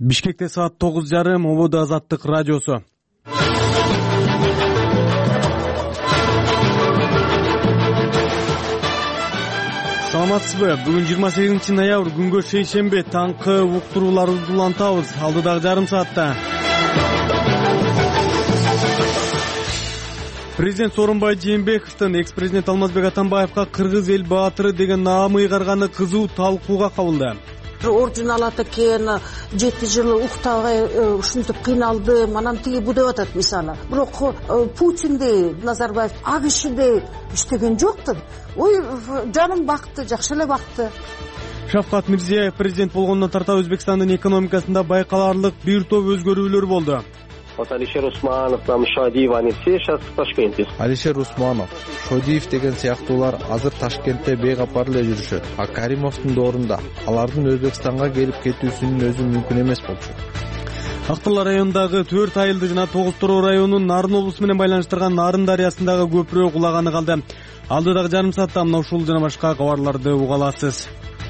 Бишкекте саат 9:30 Ободо Азаттык радиосу. Саламатсызбы? Бүгүн 28-ноябрь күнгө шейшембе таңкы уктурууларыбызды улантабыз. Алдыдагы жарым саатта Президент Сооронбай Жээнбековдун экс-президент Алмазбек Атамбаевга кыргыз эл баатыры деген наам ыйгарганы кызуу талкууга кабылды. Орден алат экен, 7 жыл уктабай ушинтип кыйналдым, анан тиги бу деп атат мисалы. Бирок Путиндей, Назарбаев а кишидей иштеген жокту. Ой, жаным бакты, жакшы эле бакты. Шавкат Мирзиёев президент болгондон тарта Өзбекстандын экономикасында байкаларлык бир топ өзгөрүүлөр болду. Алишер Усманов, Шодиев, они все сейчас в Ташкенте. Алишер Усманов, Шодиев деген сыяктуулар азыр Ташкентте бейкапар эле жүрүшөт. А Каримовдун доорунда алардын Өзбекстанга келип кетүүсүнүн өзү мүмкүн эмес болчу. Актылар районундагы 4 айылды жана 9 Тороо районунун Нарын облусу менен байланыштырган Нарын дарыясындагы көпүрө кулаганы калды. Алдыдагы жарым саатта мына ушул жана башка кабарларды уга аласыз.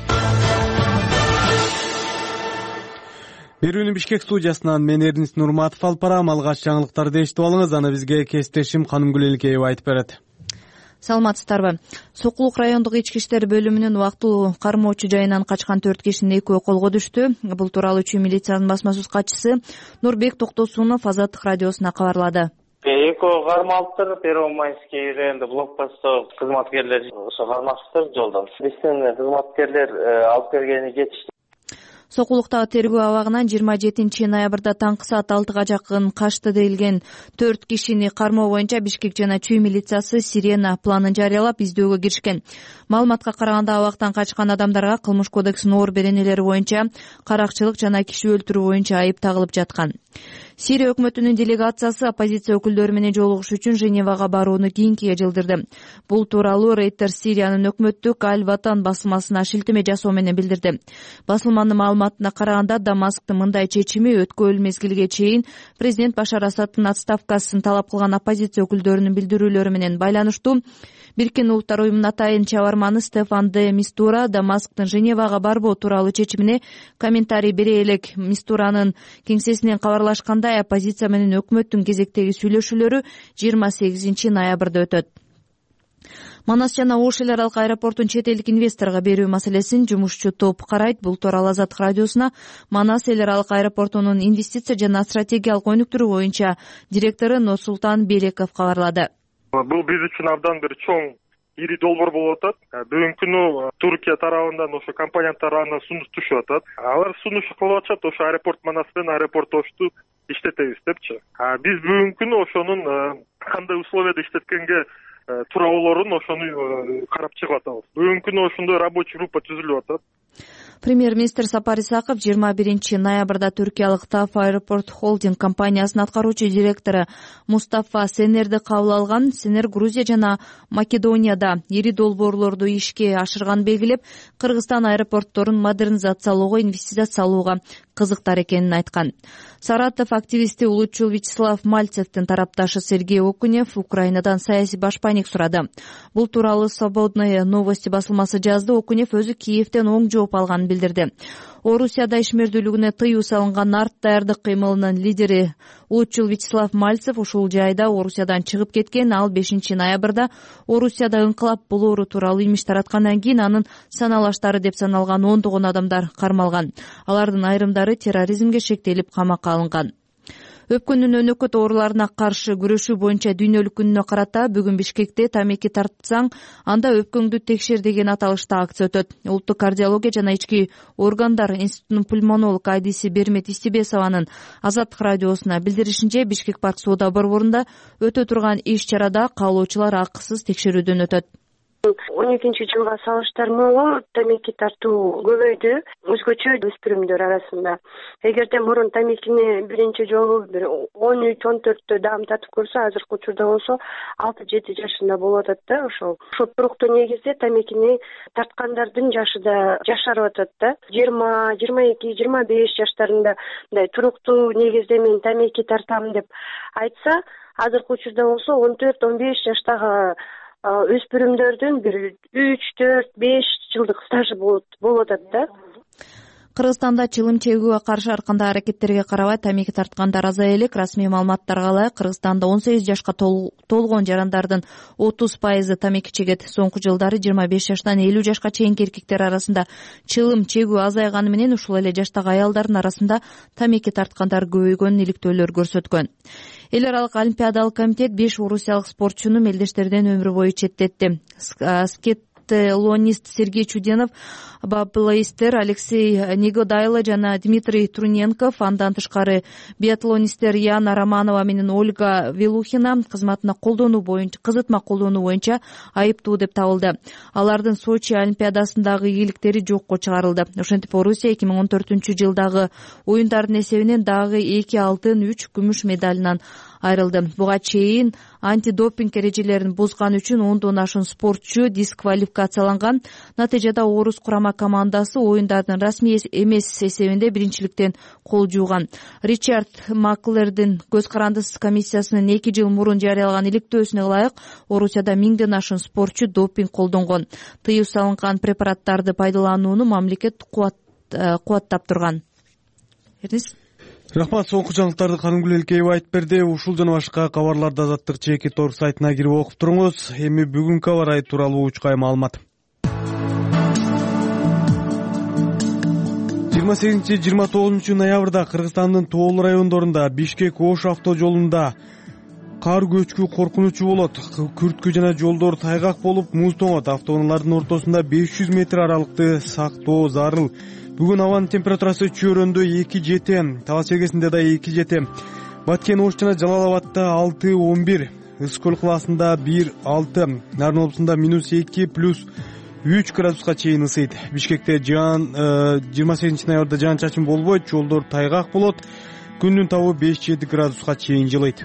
Берүүнү Бишкек студиясынан мен Эрдинис Нурматов алып барам. Алгач жаңылыктарды эшитип алыңыз, аны бизге кесиптешим Канымгүл Элкеева айтып берет. Саламатсыздарбы? Сокулук райондук ички иштер бөлүмүнүн убактылуу кармоочу жайынан качкан 4 кишинин экөө колго түштү. Бул тууралуу Чүй милициянын басма сөз катчысы Нурбек Токтосунов Азаттык радиосуна кабарлады. Экөө кармалыптыр, Первомайский районунда блокпостто кызматкерлер кармашыптыр жолдон. Биздин кызматкерлер алып бергени жетишти. Сокулуктагы тергөө абагынан 27 ноябрда таңкы саат 6-га жакын качты делген 4 кишини кармоо боюнча Бишкек жана Чүй милициясы Сирена планын жарыялап издөөгө киришкен. Маалыматка караганда абактан качкан адамдарга Кылмыш кодексинин оор беренелери боюнча каракчылык жана киши өлтүрүү боюнча айып тагылып жаткан. Сирия өкмөтүнүн делегациясы оппозиция өкүлдөрү менен жолугушуу үчүн Женевага барууну кийинкиге жылдырды. Бул тууралуу Reuters Сириянын өкмөттүк Аль-Ватан басылмасына шилтеме жасоо менен билдирди. Басылманын маалыматына караганда Дамасктын мындай чечими өткөн мезгилге чейин президент Башар Асадтын отставкасын талап кылган оппозиция өкүлдөрүнүн билдирүүлөрү менен байланыштуу. Бириккен Улуттар уюмунун атайын чабарманы Стефан де Мистура Дамасктын Женевага барбоо тууралуу чечимине комментарий бере элек. Мистуранын кеңсесинен кабарлашкандай, оппозиция менен өкмөттүн кезектеги сүйлөшүүлөрү 28 ноябрда өтөт. Манас жана Ош эл аралык аэропортун чет элдик инвесторго берүү маселесин жумушчу топ карайт. Бул тууралуу Азаттык радиосуна Манас эл аралык аэропортунун инвестиция жана стратегиялык өнүктүрүү боюнча директору Нурсултан Белеков кабарлады. Бул биз үчүн абдан бир чоң ири долбоор болуп атат. Бүгүнкү күнү Туркия тарабынан ошо компания тарабынан сунуш түшүп атат. Алар сунуш кылып атышат, ошо аэропорт Манас менен аэропорт Ошту иштетебиз депчи. Биз бүгүнкү күнү ошонун кандай условияда иштеткенге туура болоорун ошону карап чыгып атабыз. Бүгүнкү күнү ошондой рабочий группа түзүлүп атат. Премьер-министр Сапар Исаков 21 ноябрда түркиялык ТАФ Аэропорт Холдинг компаниясынын аткаруучу директору Мустафа Сенерди кабыл алган. Сенер Грузия жана Македонияда ири долбоорлорду ишке ашырганын белгилеп, Кыргызстан аэропортторун модернизациялоого, инвестиция салууга кызыктар экенин айткан. Саратов активисти улутчул Вячеслав Мальцевдин тарапташы Сергей Окунев Украинадан саясий башпайник сурады. Бул тууралуу Свободные новости басылмасы жазды. Окунев өзү Киевден оң жооп алганын билдирди. Орусияда ишмердүүлүгүнө тыюу салынган арт даярдык кыймылынын лидери улутчул Вячеслав Мальцев ушул жайда Орусиядан чыгып кеткен. Ал 5 ноябрда Орусияда ыңкылап болоору тууралуу имиш тараткандан кийин анын саналаштары деп саналган ондогон адамдар кармалган. Алардын айрымдары терроризмге шектелип камакка алынган. Өпкүндүн өнөкөт ооруларына каршы күрөшүү боюнча дүйнөлүк күнүнө карата бүгүн Бишкекте тамеки тартсаң, анда өпкөңдү текшер деген аталышта акция өтөт. Улуттук кардиология жана ички органдар институтунун пульмонолог Айдиси Бермет Истибесованын Азаттык радиосуна билдиришинче, Бишкек парк соода борборунда өтө турган иш-чарада каалоочулар акысыз текшерүүдөн өтөт. 12-жылга салыштырмалуу тамеки тартуу көбөйдү, өзгөчө өспүрүмдөр арасында. Эгерде мурун тамекини биринчи жолу 13-14 даам татып көрсө, азыркы учурда болсо 6-7 жашында болуп атат да. Ошол туруктуу негизде тамекини тарткандардын жашы да жашарып атат да. 20, 22, 25 жаштарында мындай туруктуу негизде мен тамеки тартам деп айтса, азыркы учурда болсо 14-15 жаштагы өспүрүмдөрдүн бир 3, 4, 5 жылдык стажы болуп атат да. Кыргызстанда чылым чегүүгө каршы ар кандай аракеттерге карабай тамеки тарткандар азая элек. Расмий маалыматтарга ылайык, Кыргызстанда 18 жашка толгон жарандардын 30% тамеки чегет. Соңку жылдары 25 жаштан 50 жашка чейинки эркектер арасында чылым чегүү азайганы менен ушул эле жаштагы аялдардын арасында тамеки тарткандар көбөйгөнүн иликтөөлөр көрсөткөн. Эл аралык олимпиадалык комитет 5 орусиялык спортчуну мелдештерден өмүрү бою четтетти. Скетлонист Сергей Чуденов, баблоистер Алексей Негодайло жана Дмитрий Труненков, андан тышкары биатлонисттер Яна Романова менен Ольга Велухина кызматма колдонуу боюнча айыптуу деп табылды. Алардын Сочи олимпиадасындагы ийгиликтери жокко чыгарылды. Ошентип Орусия 2014-жылдагы оюндардын эсебинен дагы 2 алтын, 3 күмүш медалынан айрылды. Буга чейин антидопинг эрежелерин бузган үчүн 10дон ашуун спортчу дисквалификацияланган. Натыйжада орус курама командасы оюндардын расмий эмес эсебинде биринчиликтен кол жууган. Ричард Маклердин көз карандысыз комиссиясынын 2 жыл мурун жарыялаган иликтөөсүнө ылайык, Орусияда 1000ден ашуун спортчу допинг колдонгон. Тыюу салынган препараттарды пайдаланууну мамлекет кубаттап турган. Рахмат, соңку жаңылыктарды Канымгүл Элкеева айтып берди. Ушул жана башка кабарларды Азаттык Чекит Орг сайтына кирип окуп туруңуз. Эми бүгүнкү аба ырайы тууралуу учкай маалымат. 28-29 ноябрда Кыргызстандын тоол райондорунда Бишкек-Ош автожолунда кар көчкү коркунучу болот. Күрткү жана жолдор тайгак болуп, муз тоңот. Автоунаалардын ортосунда 500 метр аралыкты сактоо зарыл. Бүгүн абанын температурасы Чөйрөндө 2-7, Талас чергесинде да 2-7, Баткен, Ош жана Жалал-Абадта 6-11, Ыскөл калаасында 1-6, Нарын облусунда -2+3 градуска чейин ысыйт. Бишкекте 28 ноябрда жаан чачын болбойт, жолдор тайгак болот. Күндүн табы 5-7 градуска чейин жылыйт.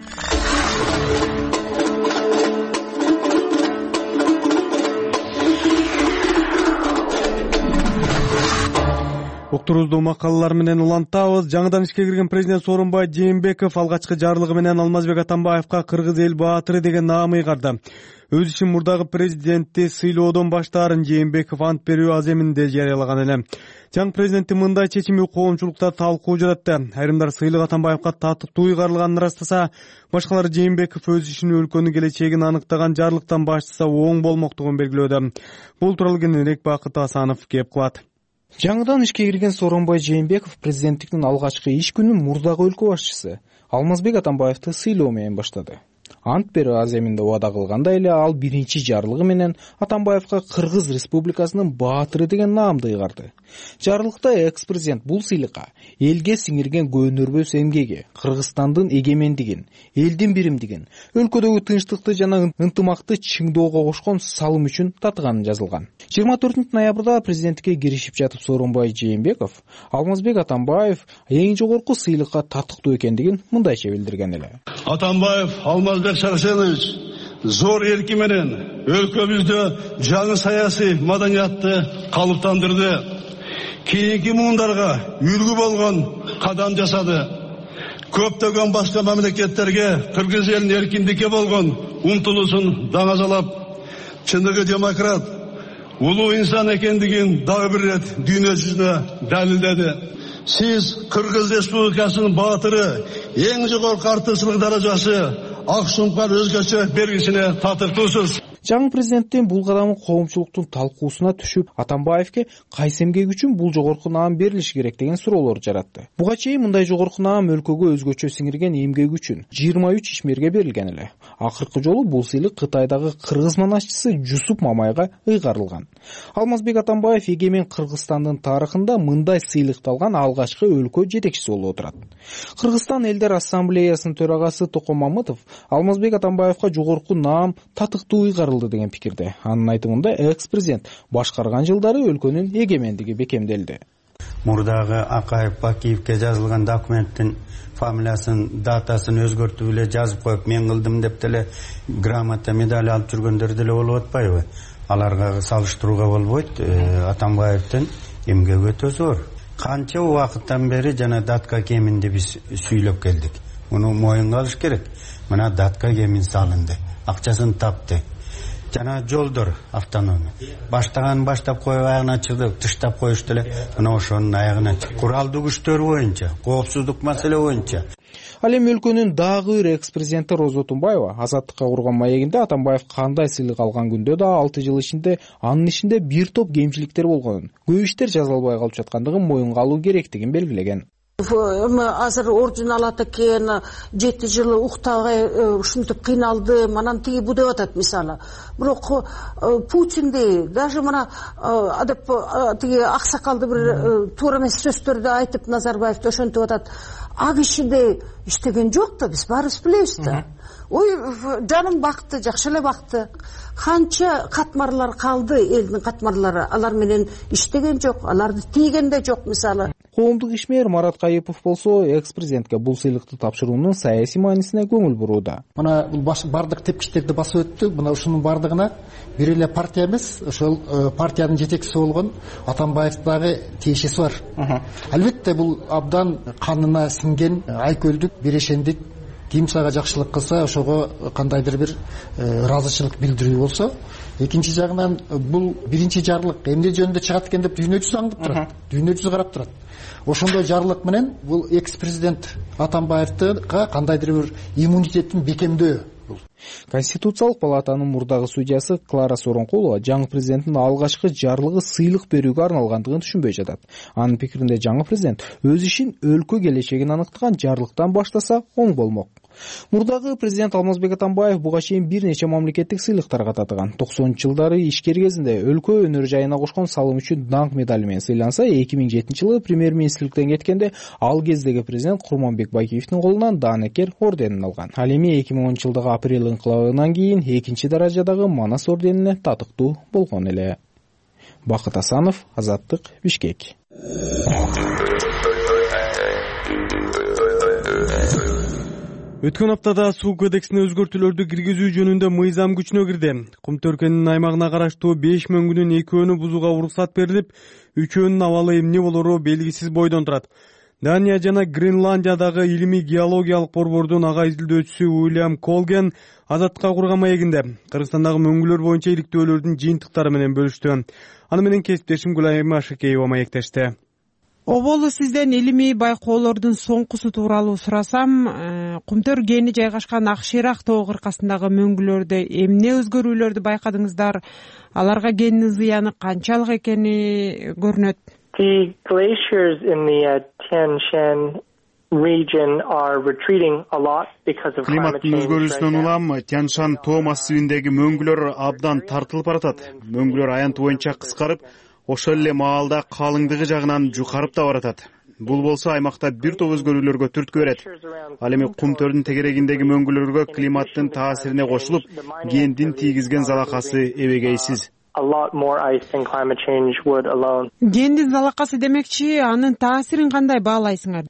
Окторубузду макалалар менен улантабыз. Жаңыдан ишке кирген президент Сооронбай Жээнбеков алгачкы жарлыгы менен Алмазбек Атамбаевка Кыргыз эл баатыры деген наам ыйгарды. Өз ишин мурдагы президентти сыйлоодон баштаарын Жээнбеков ант берүү аземинде жарыялаган эле. Жаңы президенттин мындай чечими коомчулукта талкуу жаратты. Айрымдар сыйлык Атамбаевка татыктуу ыйгарылганын ырастаса, башкалар Жээнбеков өз ишин өлкөнүн келечегин аныктаган жарлыктан баштаса оң болмоктугун белгилөөдө. Бул тууралуу кененирээк Бакыт Асанов кеп кылат. Жаңыдан ишке кирген Сооронбай Жээнбеков президенттиктин алгачкы иш күнүн мурдагы өлкө башчысы Алмазбек Атамбаевди сыйлоо менен баштады. Ант берүү аземинде убада кылгандай эле ал биринчи жарлыгы менен Атамбаевка Кыргыз Республикасынын баатыры деген наамды ыйгарды. Жарлыкта экс-президент бул сыйлыкка элге сиңирген көөнөрбөс эмгеги, Кыргызстандын эгемендигин, элдин биримдигин, өлкөдөгү тынчтыкты жана ынтымакты чыңдоого кошкон салым үчүн татыганы жазылган. 24 ноябрда президенттикке киришип жатып Сооронбай Жээнбеков Алмазбек Атамбаев эң жогорку сыйлыкка татыктуу экендигин мындайча билдирген эле. Атамбаев Алмазбек Шарсенович зор эрки менен өлкөбүздө жаңы саясий маданиятты калыптандырды. Кийинки муундарга үлгү болгон кадам жасады. Көптөгөн башка мамлекеттерге Кыргыз элинин эркиндикке болгон умтулуусун даңазалап, чындыгы демократ, улуу инсан экендигин дагы бир ирет дүйнө жүзүнө далилдеди. Сиз Кыргыз Республикасынын баатыры, эң жогорку артыкчылык даражасы ак шумкар өзгөчө бергисине татыктуусуз. Жаңы президенттин бул кадамы коомчулуктун талкуусуна түшүп, Атамбаевке кайсы эмгек үчүн бул жогорку наам берилиши керек деген суроолор жаратты. Буга чейин мындай жогорку наам өлкөгө өзгөчө сиңирген эмгек үчүн 23 ишмерге берилген эле. Акыркы жолу бул сыйлык Кытайдагы кыргыз манашчысы Жусуп Мамайга ыйгарылган. Алмазбек Атамбаев эгемен Кыргызстандын тарыхында мындай сыйлыкты алган алгачкы өлкө жетекчиси болуп отурат. Кыргызстан элдер ассамблеясынын төрагасы Токон Мамытов Алмазбек Атамбаевка жогорку наам татыктуу ыйгарылды деген пикирде. Анын айтымында экс-президент башкарган жылдары өлкөнүн эгемендиги бекемделди. Мурдагы Акаев Бакиевке жазылган документтин фамилиясын, датасын өзгөртүп эле жазып коюп, мен кылдым деп деле грамота, медаль алып жүргөндөр деле болуп атпайбы? Аларга салыштырууга болбойт. Атамбаевдин эмгеги өтө зор. Канча убакыттан бери жана датка кеминди биз сүйлөп келдик. Муну моюнга алыш керек. Мына датка кемин салынды, акчасын тапты. жана жолдор автономия баштап коюп аягына чыгдык, тыштап коюшту эле мына ошонун аягына чык. Куралдуу күчтөр боюнча, коопсуздук маселе боюнча. Ал эми өлкөнүн дагы бир экс-президенти Роза Отунбаева Азаттыкка курган маегинде Атамбаев кандай сыйлык алган күндө да 6 жыл ичинде анын ишинде бир топ кемчиликтер болгонун, көп иштер жазылбай калып жаткандыгын моюнга алуу керектигин белгилеген. Азыр орден алат экен, 7 жыл уктабай ушинтип кыйналдым, анан тиги бу деп атат мисалы. Бирок Путинди даже мына адеп тиги аксакалды бир туура эмес сөздөрдү айтып Назарбаевди ошентип атат. А кишиде иштеген жок да, биз баарыбыз билебиз да. Ой, жаным бакты, жакшы эле бакты. Канча катмарлар калды, элдин катмарлары, алар менен иштеген жок, аларды тийген да жок мисалы. Коомдук ишмер Марат Кайыпов болсо экс-президентке бул сыйлыкты тапшыруунун саясий маанисине көңүл бурууда. Мына бардык тепкичтерди басып өттү. Мына ушунун бардыгына бир эле партия эмес, ошол партиянын жетекчиси болгон Атамбаевдагы тиешеси бар. Албетте бул абдан канына сиңген айкөлдүк, бирешендик, кимсага жакшылык кылса ошого кандайдыр бир ыраазычылык билдирүү болсо, экинчи жагынан бул биринчи жарлык эмне жөнүндө чыгат экен деп дүйнө жүзү аңдып турат, дүйнө жүзү карап турат. Ошондой жарлык менен бул экс-президент Атамбаевдга кандайдыр бир иммунитеттин бекемдөө. Конституциялык палатанын мурдагы судьясы Клара Соронкулова жаңы президенттин алгачкы жарлыгы сыйлык берүүгө арналгандыгын түшүнбөй жатат. Анын пикиринде жаңы президент өз ишин өлкө келечегин аныктаган жарлыктан баштаса оң болмок. Мурдагы президент Алмазбек Атамбаев буга чейин бир нече мамлекеттик сыйлыктарга татыган. 90-жылдары ишкер кезинде өлкө өнөр жайына кошкон салым үчүн даңк медали менен сыйланса, 2007-жылы премьер-министрликтен кеткенде ал кездеги президент Курманбек Байкеевдин колунан Даанекер орденин алган. Ал эми 2010-жылдагы апрель инкылабынан кийин экинчи даражадагы Манас орденине татыктуу болгон эле. Бакыт Асанов, Азаттык, Бишкек. Өткөн аптада суу кодексине өзгөртүүлөрдү киргизүү жөнүндө мыйзам күчүнө кирди. Кумтөркөнүн аймагына караштуу 5 мөңгүнүн 2-өөнү бузууга уруксат берилип, 3-өөнүн абалы эмне болору белгисиз бойдон турат. Дания жана Гренландиядагы илимий геологиялык борбордун ага изилдөөчүсү Уильям Колген Азаттыкка курган маегинде Кыргызстандагы мөңгүлөр боюнча иликтөөлөрдүн жыйынтыктары менен бөлүштү. Аны менен кесиптешим Гүлайма Шыкеева маектешти. Оболу сизден илимий байкоолордун соңкусу тууралуу сурасам, Кумтөр кени жайгашкан Акширак тоо кыркасындагы мөңгүлөрдө эмне өзгөрүүлөрдү байкадыңыздар? Аларга кеннин зыяны канчалык экени көрүнөт? The glaciers in the Tian Shan region are retreating a lot because of climate change. Климаттын өзгөрүүсүнөн улам Тянь-Шань тоо массивиндеги мөңгүлөр абдан тартылып баратат. Мөңгүлөр аянты боюнча кыскарып, ошол эле маалда калыңдыгы жагынан жукарып да баратат. Бул болсо аймакта бир топ өзгөрүүлөргө түрткү берет. Ал эми Кумтөрдүн тегерегиндеги мөңгүлөргө климаттын таасирине кошулуп, кендин тийгизген залакасы эбегейсиз. Кендин залакасы демекчи, анын таасирин кандай баалайсыңар?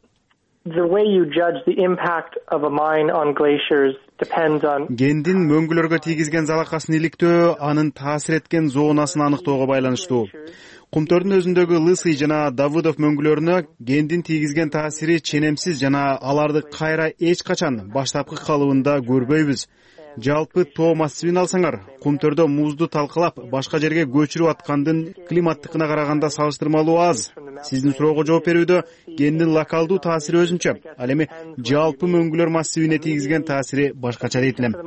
Кендин мөңгүлөргө тийгизген залакасын иликтөө анын таасир эткен зонасын аныктоого байланыштуу. Кумтөрдүн өзүндөгү Лысый жана Давыдов мөңгүлөрүнө кендин тийгизген таасири ченемсиз жана аларды кайра эч качан баштапкы калыбында көрбөйбүз. Жалпы тоо массивин алсаңар, Кумтөрдө музду талкалап, башка жерге көчүрүп аткандын климаттыкына караганда салыштырмалуу аз. Сиздин суроого жооп берүүдө кендин локалдуу таасири өзүнчө, ал эми жалпы мөңгүлөр массивине тийгизген таасири башкача дейт элем.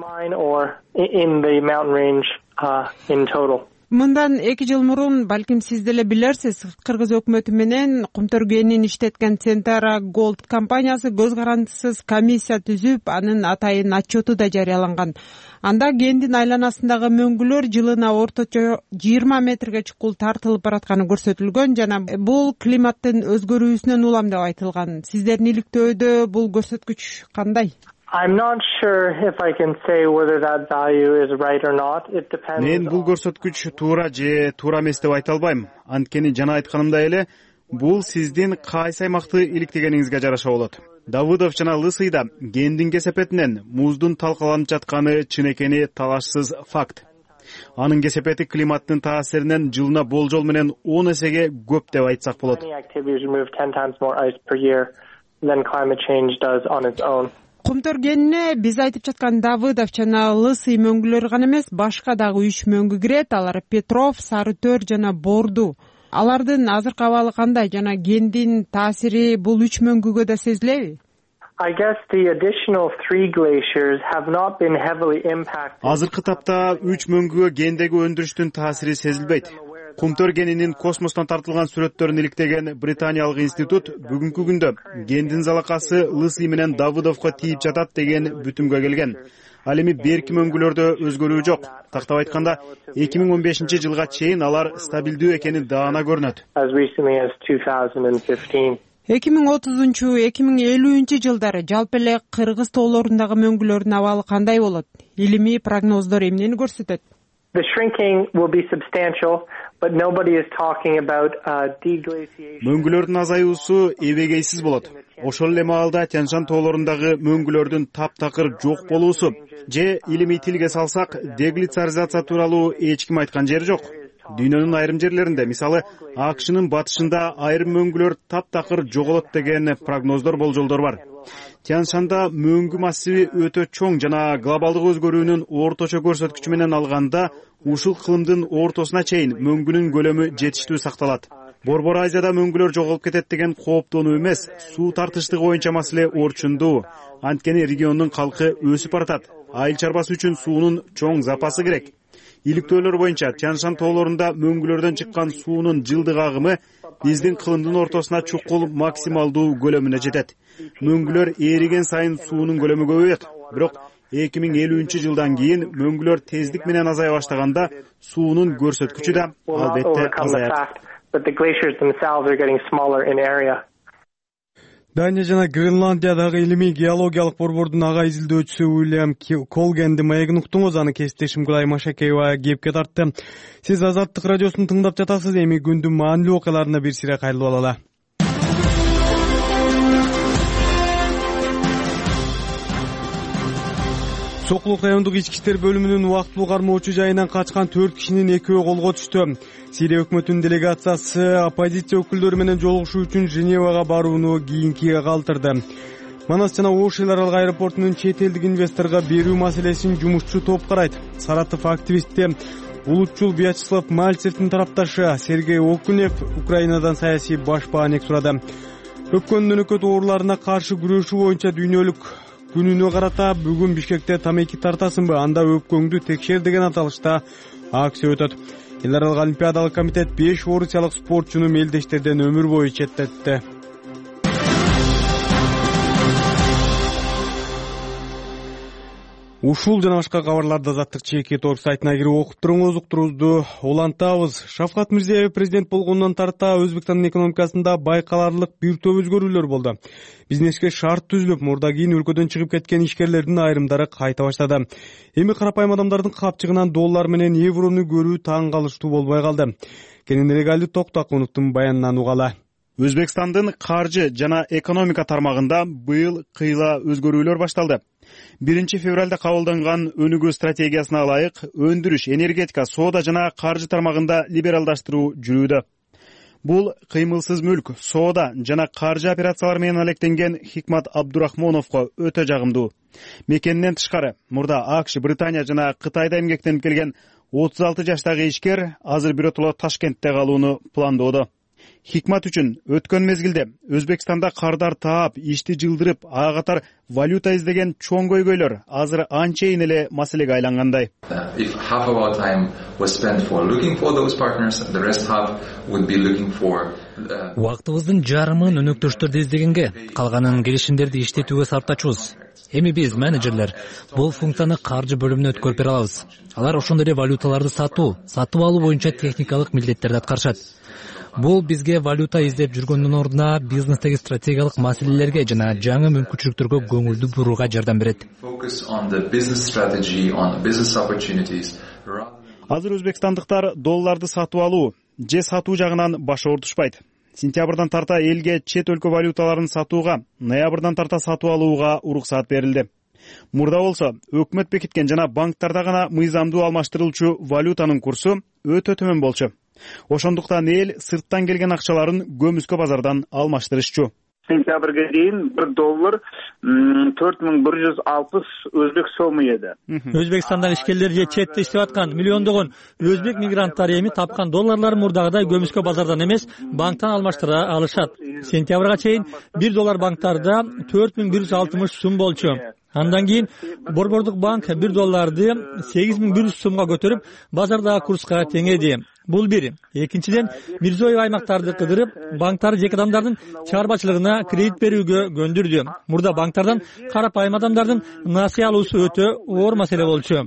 Мындан 2 жыл мурун, балким сиз деле билерсиз, Кыргыз өкмөтү менен Кумтөр кенин иштеткен Центара Голд компаниясы көз карандысыз комиссия түзүп, анын атайын отчету да жарыяланган. Анда кендин айланасындагы мөңгүлөр жылына орточо 20 метрге чукул тартылып баратканы көрсөтүлгөн жана бул климаттын өзгөрүүсүнөн улам деп айтылган. Сиздердин иликтөөдө бул көрсөткүч кандай? I'm not sure if I can say whether that value is right or not. It depends. Мен бул көрсөткүч туура же туура эмес деп айта албайм. Анткени жана айтканымдай эле, бул сиздин кайсы аймакты иликтегениңизге жараша болот. Давыдов жана Лысыйда кендин кесепетинен муздун талкаланып жатканы чын экени талашсыз факт. Анын кесепети климаттын таасиринен жылына болжол менен 10 эсеге көп деп айтсак болот. Кумтөр кенине биз айтып жаткан Давыдов жана Лысый мөңгүлөр гана эмес, башка дагы 3 мөңгү кирет. Алар Петров, Сарытөр жана Борду. Алардын азыркы абалы кандай жана кендин таасири бул 3 мөңгүгө да сезилеби? I guess the additional 3 glaciers have not been heavily impacted. Азыркы тапта 3 мөңгүгө кендеги өндүрүштүн таасири сезилбейт. Кумтөр кенинин космостон тартылган сүрөттөрүн иликтеген Британиялык институт бүгүнкү күндө кендин залакасы Лысый менен Давыдовго тийип жатат деген бүтүмгө келген. Ал эми берки мөңгүлөрдө өзгөрүү жок. Тактап айтканда, 2015-жылга чейин алар стабилдүү экени даана көрүнөт. As recently as 2015. 2030-2050 жылдары жалпы эле Кыргыз тоолорундагы мөңгүлөрдүн абалы кандай болот? Илимий прогноздор эмнени көрсөтөт? The shrinking will be substantial, but nobody is talking about deglaciation. Мөңгүлөрдүн азаюусу эбегейсиз болот. Ошол эле маалда Тянь-Шань тоолорундагы мөңгүлөрдүн таптакыр жок болуусу же илимий тилге салсак, деглицаризация тууралуу эч ким айткан жери жок. Дүйнөнүн айрым жерлеринде, мисалы АКШнын батышында айрым мөңгүлөр таптакыр жоголот деген прогноздор, болжолдор бар. Тянь-Шанда мөңгү массиви өтө чоң жана глобалдык өзгөрүүнүн орточо көрсөткүчү менен алганда ушул кылымдын ортосуна чейин мөңгүнүн көлөмү жетиштүү сакталат. Борбор Азияда мөңгүлөр жоголуп кетет деген кооптонуу эмес, суу тартыштыгы боюнча маселе орчундуу. Анткени региондун калкы өсүп баратат. Айыл чарбасы үчүн суунун чоң запасы керек. Иликтөөлөр боюнча Тянь-Шань тоолорунда мөңгүлөрдөн чыккан суунун жылдык агымы биздин кылымдын ортосуна чукул максималдуу көлөмүнө жетет. Мөңгүлөр ээриген сайын суунун көлөмү көбөйөт. Бирок 2050-жылдан кийин мөңгүлөр тездик менен азая баштаганда суунун көрсөткүчү да албетте азаят. Дания жана Гренландиядагы илимий геологиялык борбордун ага изилдөөчүсү Уильям Колгенди маегин уктуңуз, аны кесиптешим Гүлай Машакеева кепке тартты. Сиз Азаттык радиосун тыңдап жатасыз. Эми күндүн маанилүү окуяларына бир сире кайрылып алалы. Сокулук райондук ички иштер бөлүмүнүн убактылуу кармоочу жайынан качкан 4 кишинин экөө колго түштү. Сирия өкмөтүнүн делегациясы оппозиция өкүлдөрү менен жолугушуу үчүн Женевага барууну кийинкиге калтырды. Манас жана Ош эл аралык аэропортунун чет элдик инвесторго берүү маселесин жумушчу топ карайт. Саратов активисти Улутчул Вячеслав Мальцевдин тарапташы Сергей Окунев Украинадан саясий башпаанек сурады. Өпкөн өнөкөт ооруларына каршы күрөшүү боюнча дүйнөлүк күнүнө карата бүгүн Бишкекте тамеки тартасыңбы, анда өпкөңдү текшер деген аталышта акция өтөт. Эл аралык олимпиадалык комитет 5 орусиялык спортчуну мелдештерден өмүр бою четтетти. Ушул жана башка кабарларды Азаттык ЧК сайтына кирип окуп туруңуз, уктуруубузду улантабыз. Шавкат Мирзиёев президент болгондон тарта Өзбекстандын экономикасында байкаларлык бир топ өзгөрүүлөр болду. Бизнеске шарт түзүлүп, мурда кийин өлкөдөн чыгып кеткен ишкерлердин айрымдары кайта баштады. Эми карапайым адамдардын капчыгынан доллар менен еврону көрүү таң калыштуу болбой калды. Кененирээк Али Токтакуновдун баянынан угалы. Өзбекстандын каржы жана экономика тармагында быйыл кыйла өзгөрүүлөр башталды. 1 февралда кабылданган өнүгүү стратегиясына ылайык өндүрүш, энергетика, соода жана каржы тармагында либералдаштыруу жүрүүдө. Бул кыймылсыз мүлк, соода жана каржы операциялары менен алектенген Хикмат Абдурахмоновго өтө жагымдуу. Мекенинен тышкары, мурда АКШ, Британия жана Кытайда эмгектенип келген 36 жаштагы ишкер азыр биротоло Ташкентте калууну пландоодо. Хикмат үчүн өткөн мезгилде Өзбекстанда кардар таап, ишти жылдырып, ага катар валюта издеген чоң көйгөйлөр азыр анчейин эле маселеге айлангандай. Убактыбыздын жарымын өнөктөштөрдү издегенге, калганын келишимдерди иштетүүгө сарптачубуз. Эми биз, менеджерлер, бул функцияны каржы бөлүмүнө өткөрүп бере алабыз. Алар ошондой эле валюталарды сатып алуу боюнча техникалык милдеттерди аткарышат. Бул бизге валюта издеп жүргөндүн ордуна бизнестеги стратегиялык маселелерге жана жаңы мүмкүнчүлүктөргө көңүлдү бурууга жардам берет. Азыр өзбекстандыктар долларды сатып алуу же сатуу жагынан баш оорутушпайт. Сентябрдан тарта элге чет өлкө валюталарын сатууга, ноябрдан тарта сатып алууга уруксат берилди. Мурда болсо өкмөт бекиткен жана банктарда гана мыйзамдуу алмаштырылчу валютанын курсу өтө төмөн болчу. Ошондуктан эл сырттан келген акчаларын көмүскө базардан алмаштырышчу. Sentябрга дейін $1 4160 өзбек сомы еді. Өзбекстандан ишкерлер же четте иштеп аткан миллиондогон өзбек мигранттары эми тапкан долларларын мурдагыдай көмүскө базардан эмес, банктан алмаштыра алышат. Сентябрга чейин $1 банктарда 4160 сум болчу. Андан кийин Борбордук банк $1 8100 сумга көтөрүп, базардагы курска теңеди. Бул бир. Экинчиден, Мирзиёев аймактарды кыдырып, банктар жеке адамдардын чыгармачылыгына кредит берүүгө көндүрдү. Мурда банктардан карапайым адамдардын насыя алуусу өтө оор маселе болчу.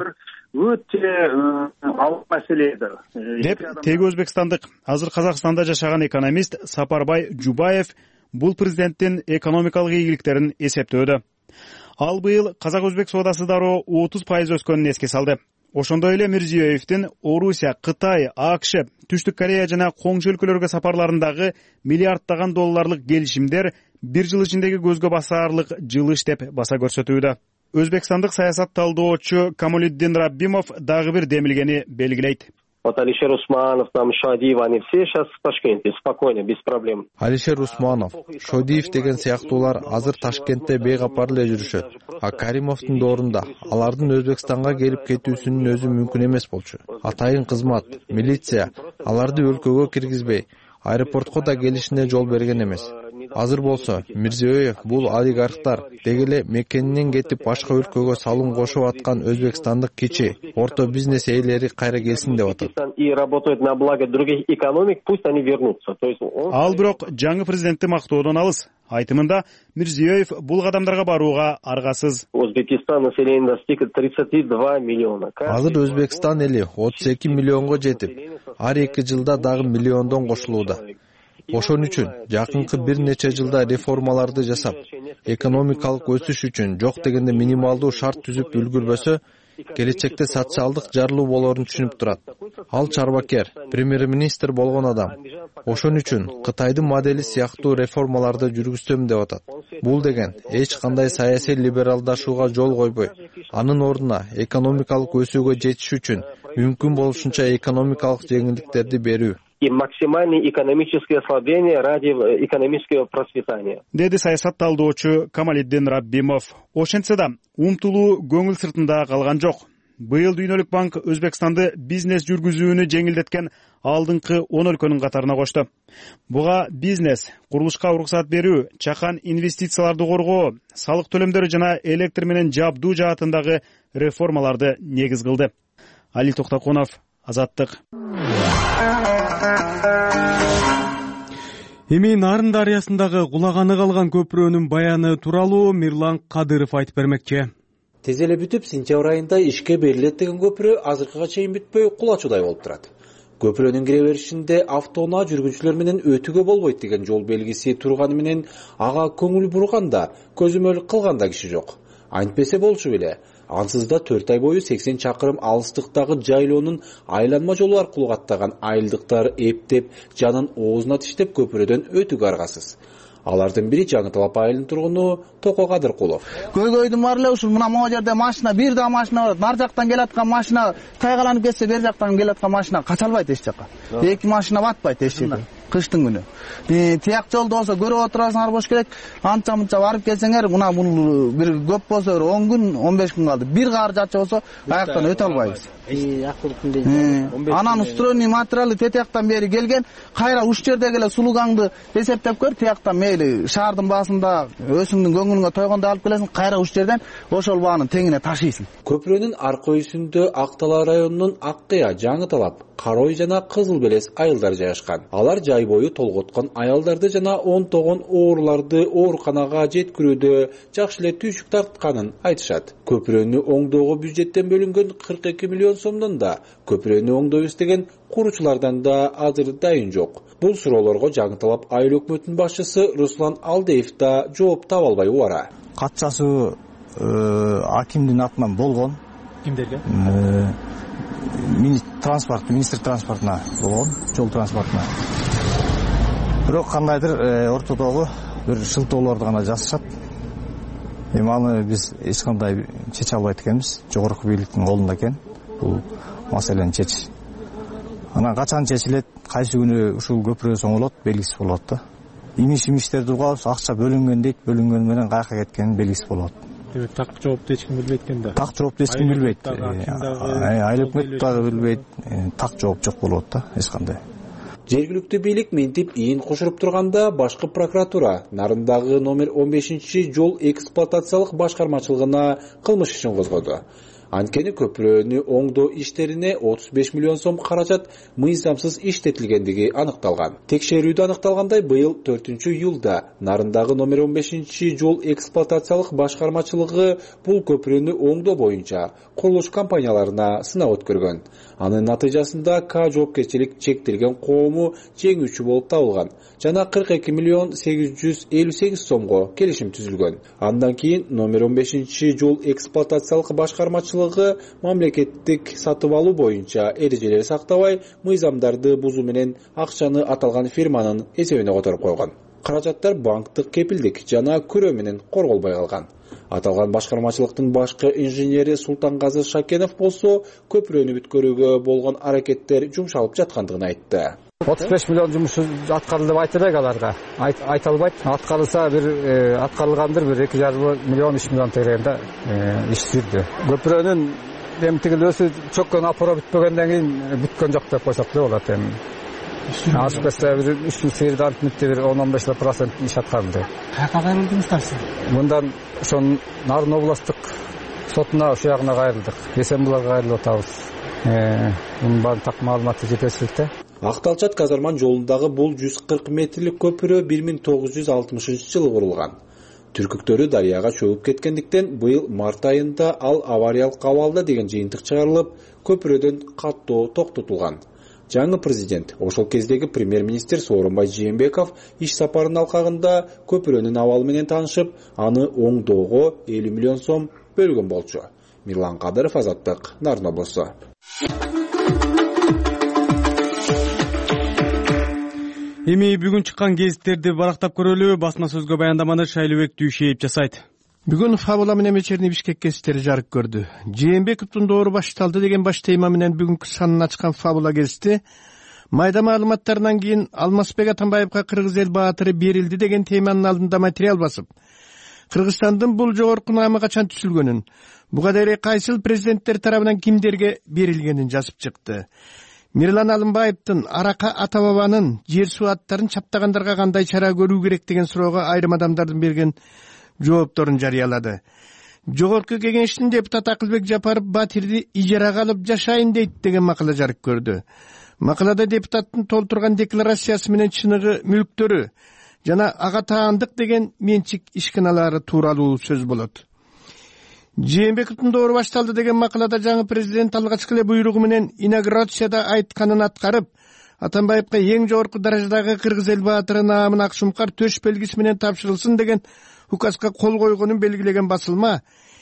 Өтө алып маселе деп теги өзбекстандык, азыр Казакстанда жашаган экономист Сапарбай Жубаев бул президенттин экономикалык ийгиликтерин эсептөөдө. Ал быйыл казак-өзбек соодасы дароо 30% өскөнүн эске салды. Ошондой эле Мирзиёевдин Орусия, Кытай, АКШ, Түштүк Корея жана коңшу өлкөлөргө сапарларындагы миллиарддаган долларлык келишимдер бир жыл ичиндеги көзгө басаарлык жылыш деп баса көрсөтүүдө. Өзбекстандык саясат талдоочу Камолиддин Раббимов дагы бир демилгени белгилейт. Вот Алишер Усманов, там Шадиев, они все сейчас в Ташкенте, спокойно, без проблем. Алишер Усманов, Шодиев деген сыяктуулар азыр Ташкентте бейгапар эле жүрүшөт. А Каримовдун доорунда алардын Өзбекстанга келип кетүүсүнүн өзү мүмкүн эмес болчу. Атайын кызмат, милиция аларды өлкөгө киргизбей, аэропортко да келишине жол берген эмес. Азыр болсо Мирзиёев бул олигархтар дегеле мекенинен кетип башка өлкөгө салым кошуп аткан өзбекстандык кичи, орто бизнес ээлери кайра келсин деп атат. И работают на благо других экономик, пусть они вернутся. То есть Ал бирок жаңы президентти мактоодон алыс. Айтымында Мирзиёев бул кадамдарга барууга аргасыз. Өзбекстан население достигло 32 миллиона. Азыр Өзбекстан эли 32 миллионго жетип, ар 2 жылда дагы миллиондон кошулууда. Ошон үчүн жакынкы бир нече жылда реформаларды жасап, экономикалык өсүш үчүн жок дегенде минималдуу шарт түзүп үлгүрбөсө, келечекте социалдык жарылуу болорун түшүнүп турат. Ал чарбакер, премьер-министр болгон адам. Ошон үчүн Кытайдын модели сыяктуу реформаларды жүргүзсөм деп атат. Бул деген эч кандай саясий либералдашууга жол койбой, анын ордуна экономикалык өсүүгө жетиш үчүн мүмкүн болушунча экономикалык жеңилдиктерди берүү. И максимальное экономическое ослабление ради экономического процветания. Деди саясат талдоочу Камалиддин Раббимов. Ошентсе да умтулуу көңүл сыртында калган жок. Быйыл Дүйнөлүк банк Өзбекстанды бизнес жүргүзүүнү жеңилдеткен алдыңкы 10 өлкөнүн катарына кошту. Буга бизнес, курулушка уруксат берүү, чакан инвестицияларды коргоо, салык төлөмдөрү жана электр менен жабдуу жаатындагы реформаларды негиз кылды. Али Токтокунов, Азаттык. Эми Нарын дарыясындагы кулаганы калган көпүрөнүн баяны тууралуу Мирлан Кадыров айтып бермекчи. Тез эле бүтүп, сентябрь айында ишке берилет деген көпүрө азыркыга чейин бүтпөй кулачудай болуп турат. Көпүрөнүн кире беришинде автоунаа жүргүнчүлөр менен өтүүгө болбойт деген жол белгиси турганы менен ага көңүл бурганда, көзөмөл кылган да киши жок. Антпесе болчу беле. Ансыз да 4 ай бою 80 чакырым алыстыктагы жайлоонун айланма жолу аркылуу каттаган айылдыктар эптеп, жанын оозуна тиштеп көпүрөдөн өтүүгө аргасыз. Алардын бири Жаңы Талап айылынын тургуну Токо Кадыркулов. Көйгөйдүн бар эле ушул мына могу жерде машина, бир да машина бар. Нар жактан келаткан машина тайгаланып кетсе, бер жактан келаткан машина кача албайт эч жака. Эки машина батпайт эч жерде. Кыштын күнү. Тияк жолдо болсо көрүп отурасыңар болуш керек. Анча-мынча барып келсеңер, мына бул бир көп болсо 10 күн, 15 күн калды. Бир кар жачы болсо аяктан өтө албайбыз. Анан устроенный материалы тетияктан бери келген, кайра уш жерде келе сулугаңды эсептеп көр, тияктан мейли шаардын баасында өзүңдүн көңүлүңө тойгондо алып келесиң, кайра уш жерден ошол баанын теңине ташыйсың. Көпүрөнүн аркы өйүсүндө Ак Дала районунун Ак Кыя, Жаңы Талап, Карой жана Кызыл Белес айылдары жайгашкан. Алар жай бою толготкон аялдарды жана онтогон ооруларды ооруканага жеткирүүдө жакшы эле түйшүк тартканын айтышат. Көпүрөнү оңдоого бюджеттен бөлүнгөн 42 миллион сомдон да көпүрөнү оңдойбуз деген куручулардан да азыр дайын жок. Бул суроолорго Жаңы Талап айыл өкмөтүнүн башчысы Руслан Алдеев да жооп таба албай убара. Катчасы акимдин атынан болгон. Кимдерге? Министр транспортуна болгон, жол транспортуна. Бирок кандайдыр ортодогу бир шылтоолорду гана жасашат. Эми аны биз эч кандай чече албайт экенбиз. Жогорку бийликтин колунда экен бул маселени чечиш. Анан качан чечилет, кайсы күнү ушул көпүрө соңолот, белгисиз болот да. имиштерди угабыз, акча бөлүнгөн дейт, бөлүнгөнү менен каяка кеткенин белгиси болот. Демек так жоопты эч ким билбейт экен да. Так жоопты эч ким билбейт. Айыл өкмөт дагы билбейт. Так жооп жок болот да эч кандай. Жергиликтүү бийлик мынтип ийин кошуруп турганда, башкы прокуратура Нарындагы номер 15-жол эксплуатациялык башкармачылыгына кылмыш ишин козгоду. Анткени көпүрөнү оңдоо иштерине 35 миллион сом каражат мыйзамсыз иштетилгендиги аныкталган. Текшерүүдө аныкталгандай, быйыл 4-июлда Нарындагы номер 15-жол эксплуатациялык башкармачылыгы бул көпүрөнү оңдоо боюнча курулуш компанияларына сынак өткөргөн. Анын натыйжасында К жоопкерчилик чектелген коому жеңүүчү болуп табылган жана 42 миллион 858 сомго келишим түзүлгөн. Андан кийин номер 15-жол эксплуатациялык башкармачылыгы мамлекеттик сатып алуу боюнча эрежелер сактабай, мыйзамдарды бузуу менен акчаны аталган фирманын эсебине которуп койгон. Каражаттар банктык кепилдик жана күрөө менен корголбой калган. Аталган башкармачылыктын башкы инженери Султангазы Шакенов болсо, көпүрөнү бүткөрүүгө болгон аракеттер жумшалып жаткандыгын айтты. 35 миллион жумуш аткарылды деп айта элек аларга. Айта албайт. Аткарылса аткарылгандыр 2,5 миллион 3 миллион тегерегинде иш жүрдү. Көпүрөнүн тигилүүсү чөккөн апора бүтпөгөндөн кийин бүткөн жок деп койсок да болот эми. Ашып кетсе 10-15% иш аткарылды. Каяка кайрылдыңыздар сиз? Мындан ошон Нарын областтык сотуна ошол жагына кайрылдык. Эсенбуларга кайрылып атабыз. Мунун баарын так маалыматы жетешиликте. Акталчат Казарман жолундагы бул 140 метрлик көпүрө 1960-жылы курулган. Түркүктөрү дарыяга чөгүп кеткендиктен быйыл март айында ал авариялык абалда деген жыйынтык чыгарылып, көпүрөдөн каттоо токтотулган. Жаңы президент, ошол кездеги премьер-министр Сооронбай Жээнбеков иш сапарынын алкагында көпүрөнүн абалы менен таанышып, аны оңдоого 50 миллион сом бөлгөн болчу. Мирлан Кадыров, Азаттык, Нарын облусу. Эми бүгүн чыккан гезиттерди барактап көрөлү. Басма сөзгө баяндаманы Шайлыбек Дүйшеев жасайт. Бүгүн Фабула менен вечерний Бишкек гезиттери жарык көрдү. Жээнбековдун доору башталды деген баш тема менен бүгүнкү санын ачкан Фабула гезити майда маалыматтарынан кийин Алмазбек Атамбаевга кыргыз эл баатыры берилди деген теманын алдында материал басып, Кыргызстандын бул жогорку наамы качан түзүлгөнүн, буга дейин кайсыл президенттер тарабынан кимдерге берилгенин жазып чыкты. Мирлан Алымбаевдин Арака ата бабанын жер суу аттарын чаптагандарга кандай чара көрүү керек деген суроого айрым адамдардын берген жоопторун жарыялады. Жогорку кеңештин депутаты Акылбек Жапаров Батирди ижарага алып жашайын дейт деген макала жарык көрдү. Макалада депутаттын толтурган декларациясы менен чыныгы мүлктөрү жана ага таандык деген менчик ишканалары тууралуу сөз болот. Жээнбековдун доору башталды деген макалада жаңы президент алгачкы эле буйругу менен инаугурацияда айтканын аткарып, Атамбаевга эң жогорку даражадагы кыргыз эл баатыры наамын Акшумкар төш белгиси менен тапшырылсын деген указга кол койгонун белгилеген басылма,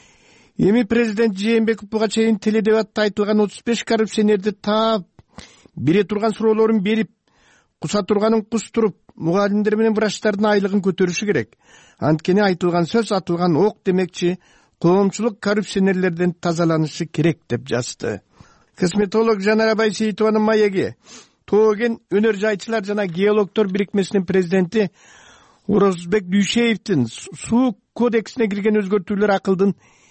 эми президент Жээнбеков буга чейин теледебатта айтылган 35 коррупционерди таап, бере турган суроолорун берип, куса турганын кустуруп, мугалимдер менен врачтардын айлыгын көтөрүшү керек. Анткени айтылган сөз атылган ок демекчи, коомчулук коррупционерлерден тазаланышы керек деп жазды. Косметолог Жанара Байсейитованын маеги Тооген өнөр жайчылар жана геологтор бирикмесинин президенти Орозбек Дүйшеевдин суу кодексине кирген өзгөртүүлөр акылдын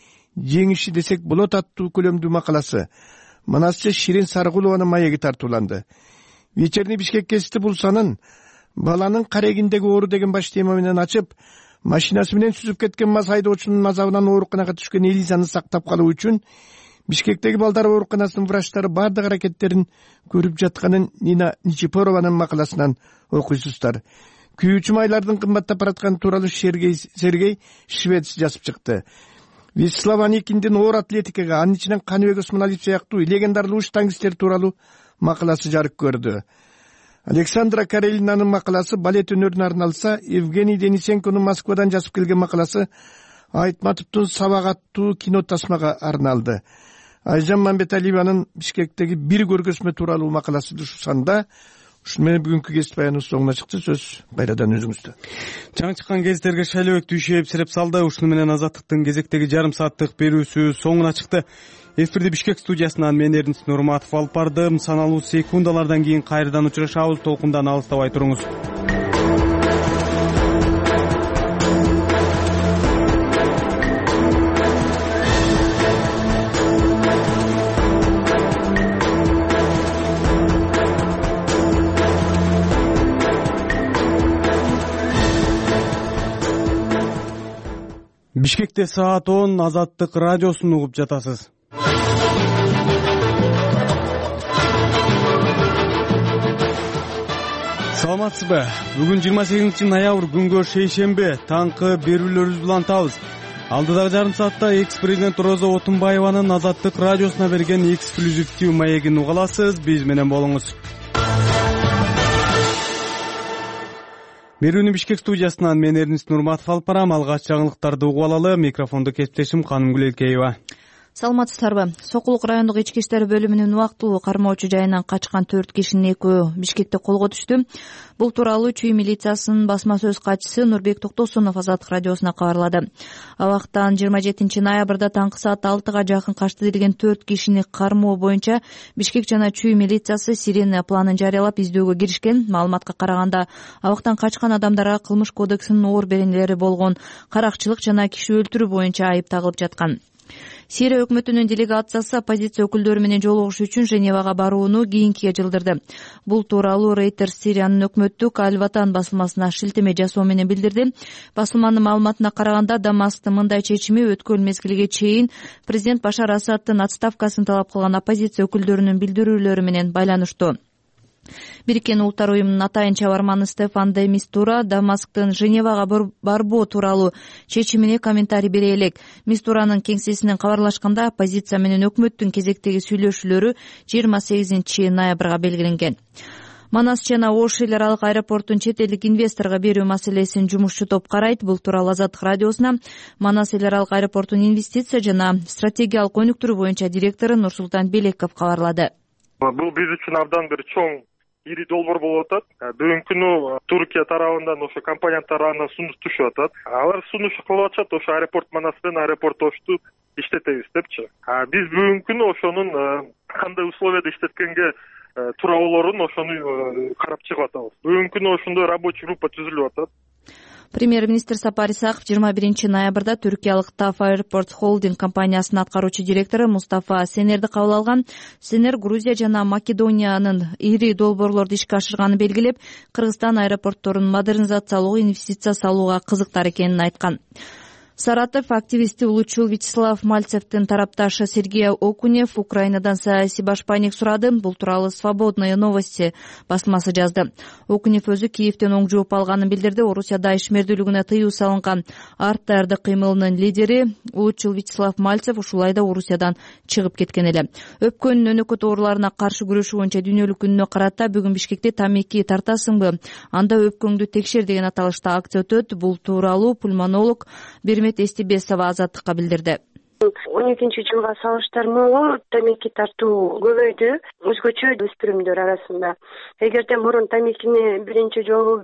жеңиши десек болот аттуу көлөмдүү макаласы манасчы Ширин Саргулованын маеги тартууланды. Вечерний Бишкек гезити бул санын баланын карегиндеги оору деген баш тема менен ачып, машинасы менен сүзүп кеткен мас айдоочунун азабынан ооруканага түшкөн Элизаны сактап калуу үчүн Бишкектеги балдар ооруканасынын врачтары бардык аракеттерин көрүп жатканын Нина Ничипорованын макаласынан окуйсуздар. Күйүүчү майлардын кымбаттап баратканы тууралуу Сергей Швец жазып чыкты. Вячеслав Аникиндин оор атлетикага, анын ичинен Каныбек Осмоналиев сыяктуу легендарлуу штангисттер тууралуу макаласы жарык көрдү. Александра Карелинанын макаласы балет өнөрүнө арналса, Евгений Денисенконун Москвадан жазып келген макаласы Айтматовдун Сабак аттуу кино тасмага арналды. Айжан Мамбеталиеванын Бишкектеги бир көргөзмө тууралуу макаласы санда. Ушуну менен бүгүнкү гезит баяны соңуна чыкты. Сөз Байрадан өзүңүздө. Жаңы чыккан гезиттерге Шайлыбек Дүйшеев сереп салды. Ушуну менен Азаттыктын кезектеги жарым сааттык берүүсү соңуна чыкты. Эфирди Бишкек студиясынан мен Эрдинис Нурматов алып бардым. Саналуу секундалардан кийин кайрадан учурашабыз. Толкундан алыстабай туруңуз. Бишкекте саат 10 Азаттык радиосун угуп жатасыз. Саламатсызбы? Бүгүн 28 ноябрь күнгө шейшембе таңкы берүүлөрүбүздү улантабыз. Алдыдагы жарым саатта экс-президент Роза Отунбаеванын Азаттык радиосуна берген эксклюзивдүү маегин угаласыз. Биз менен болуңуз. Берүүнү Бишкек студиясынан мен Эрнис Нурматов алып барам. Алгач жаңылыктарды угуп алалы. Микрофонду кесиптешим Канымгүл Элкеева. Саламатсыздарбы? Сокулук райондук ички иштер бөлүмүнүн убактылуу кармоочу жайынан качкан 4 кишинин экөө Бишкекте колго түштү. Бул тууралуу Чүй милициясынын басма сөз катчысы Нурбек Токтосунов Азаттык радиосуна кабарлады. Абактан 27 ноябрда таңкы саат 6-га жакын каштырылган 4 кишини кармоо боюнча Бишкек жана Чүй милициясы сирена планын жарыялап издөөгө киришкен. Маалыматка караганда, абактан качкан адамдарга Кылмыш кодексинин оор беренелери болгон каракчылык жана киши өлтүрүү боюнча айып тагылып жаткан. Сирия өкмөтүнүн делегациясы оппозиция өкүлдөрү менен жолугуш үчүн Женевага барууну кийинкиге жылдырды. Бул тууралуу Reuters Сириянын өкмөттүк Аль-Ватан басылмасына шилтеме жасоо менен билдирди. Басылманын маалыматына караганда, Дамасктын мындай чечими өткөн мезгилге чейин президент Башар Асадтын отставкасын талап кылган оппозиция өкүлдөрүнүн билдирүүлөрү менен байланыштуу. Бириккен Улуттар уюмунун атайын чабарманы Стефан де Мистура Дамасктын Женевага барбоо тууралуу чечимине комментарий бере элек. Мистуранын кеңсесинен кабарлашканда, оппозиция менен өкмөттүн кезектеги сүйлөшүүлөрү 28 ноябрга белгиленген. Манас жана Ош эл аралык аэропортун чет элдик инвесторго берүү маселесин жумушчу топ карайт. Бул тууралуу Азаттык радиосуна Манас эл аралык аэропортунун инвестиция жана стратегиялык өнүктүрүү боюнча директору Нурсултан Белеков кабарлады. Бул биз үчүн абдан бир чоң ири долбоор болуп атат. Бүгүнкү күнү Туркия тарабынан ошо компания тарабынан сунуш түшүп атат. Алар сунуш кылып атышат, ошо аэропорт Манас менен аэропорт Ошту иштетебиз депчи. Биз бүгүнкү күнү ошонун кандай условияда иштеткенге тууралуулорун ошону карап чыгып атабыз. Бүгүнкү күнү ошондой рабочий группа түзүлүп атат. Премьер-министр Сапар Исаков 21 ноябрда Түркиялык TAF Airport Holding компаниясынын аткаруучу директору Мустафа Сенерди кабыл алган. Сенер Грузия жана Македониянын ири долбоорлорду ишке ашырганын белгилеп, Кыргызстан аэропортторун модернизациялоого инвестиция салууга кызыктар экенин айткан. Саратов активисти улучул Вячеслав Мальцевдин тарапташы Сергей Окунев Украинадан саясий башпайник сурады. Бул тууралуу Свободные новости басмасы жазды. Окунев өзү Киевден оң жооп алганын билдирди. Орусияда ишмердүүлүгүнө тыюу салынган Артардык кыймылынын лидери улучул Вячеслав Мальцев ушулай да Орусиядан чыгып кеткен эле. Өпкөнүн өнөкөт ооруларына каршы күрөшүү боюнча дүйнөлүк күнүнө карата бүгүн Бишкекте тамеки тартасыңбы, анда өпкөңдү текшер деген аталышта акция өтөт. Бул тууралуу пульмонолог Эстибесова Азаттыкка билдирди. 12-жылга салыштырмалуу тамеки тартуу көбөйдү, өзгөчө өспүрүмдөр арасында. Эгерде мурун тамекини биринчи жолу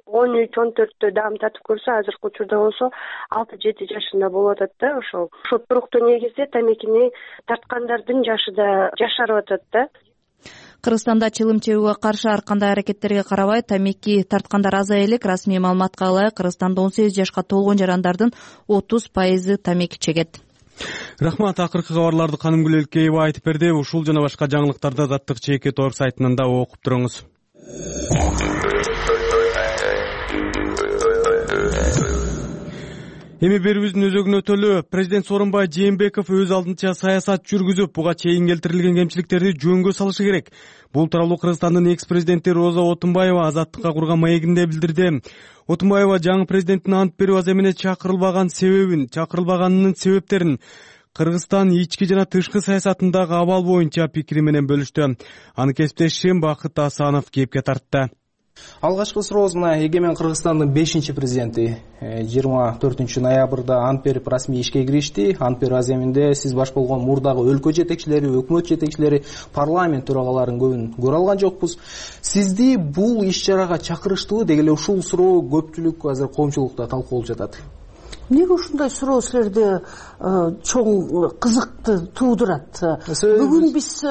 13-14 даам татып көрсө, азыркы учурда болсо 6-7 жашында болуп атат да ошол. Ошол туруктуу негизде тамекини тарткандардын жашы да жашарып атат да. Кыргызстанда чылым чегүүгө каршы ар кандай аракеттерге карабай тамеки тарткандар азая элек. Расмий маалыматка ылайык, Кыргызстанда 18 жашка толгон жарандардын 30% тамеки чегет. Рахмат. Акыркы кабарларды Канымгүл Элкеева айтып берди. Ушул жана башка жаңылыктарды Азаттык чекит веб сайтынан да окуп туруңуз. Эми берүүбүздүн өзөгүнө өтөлү. Президент Сооронбай Жээнбеков өз алдынча саясат жүргүзүп, буга чейин келтирилген кемчиликтерди жөнгө салышы керек. Бул тууралуу Кыргызстандын экс-президенти Роза Отунбаева Азаттыкка курган маегинде билдирди. Отунбаева жаңы президенттин ант берүү аземине чакырылбаганынын себептерин, Кыргызстан ички жана тышкы саясатындагы абал боюнча пикири менен бөлүштү. Аны кесиптешим Бакыт Асанов кепке тартты. Алгачкы сурообуз мына эгемен Кыргызстандын 5-президенти 24 ноябрда ант берип расмий ишке киришти. Ант берүү аземинде сиз баш болгон мурдагы өлкө жетекчилери, өкмөт жетекчилери, парламент төрагаларын көбүн көрө алган жокпуз. Сизди бул иш-чарага чакырыштыбы деген эле ушул суроо көпчүлүк азыр коомчулукта талкууланып жатат. Эмнеге ушундай суроо силерде чоң кызыкты туудурат? Бүгүн биз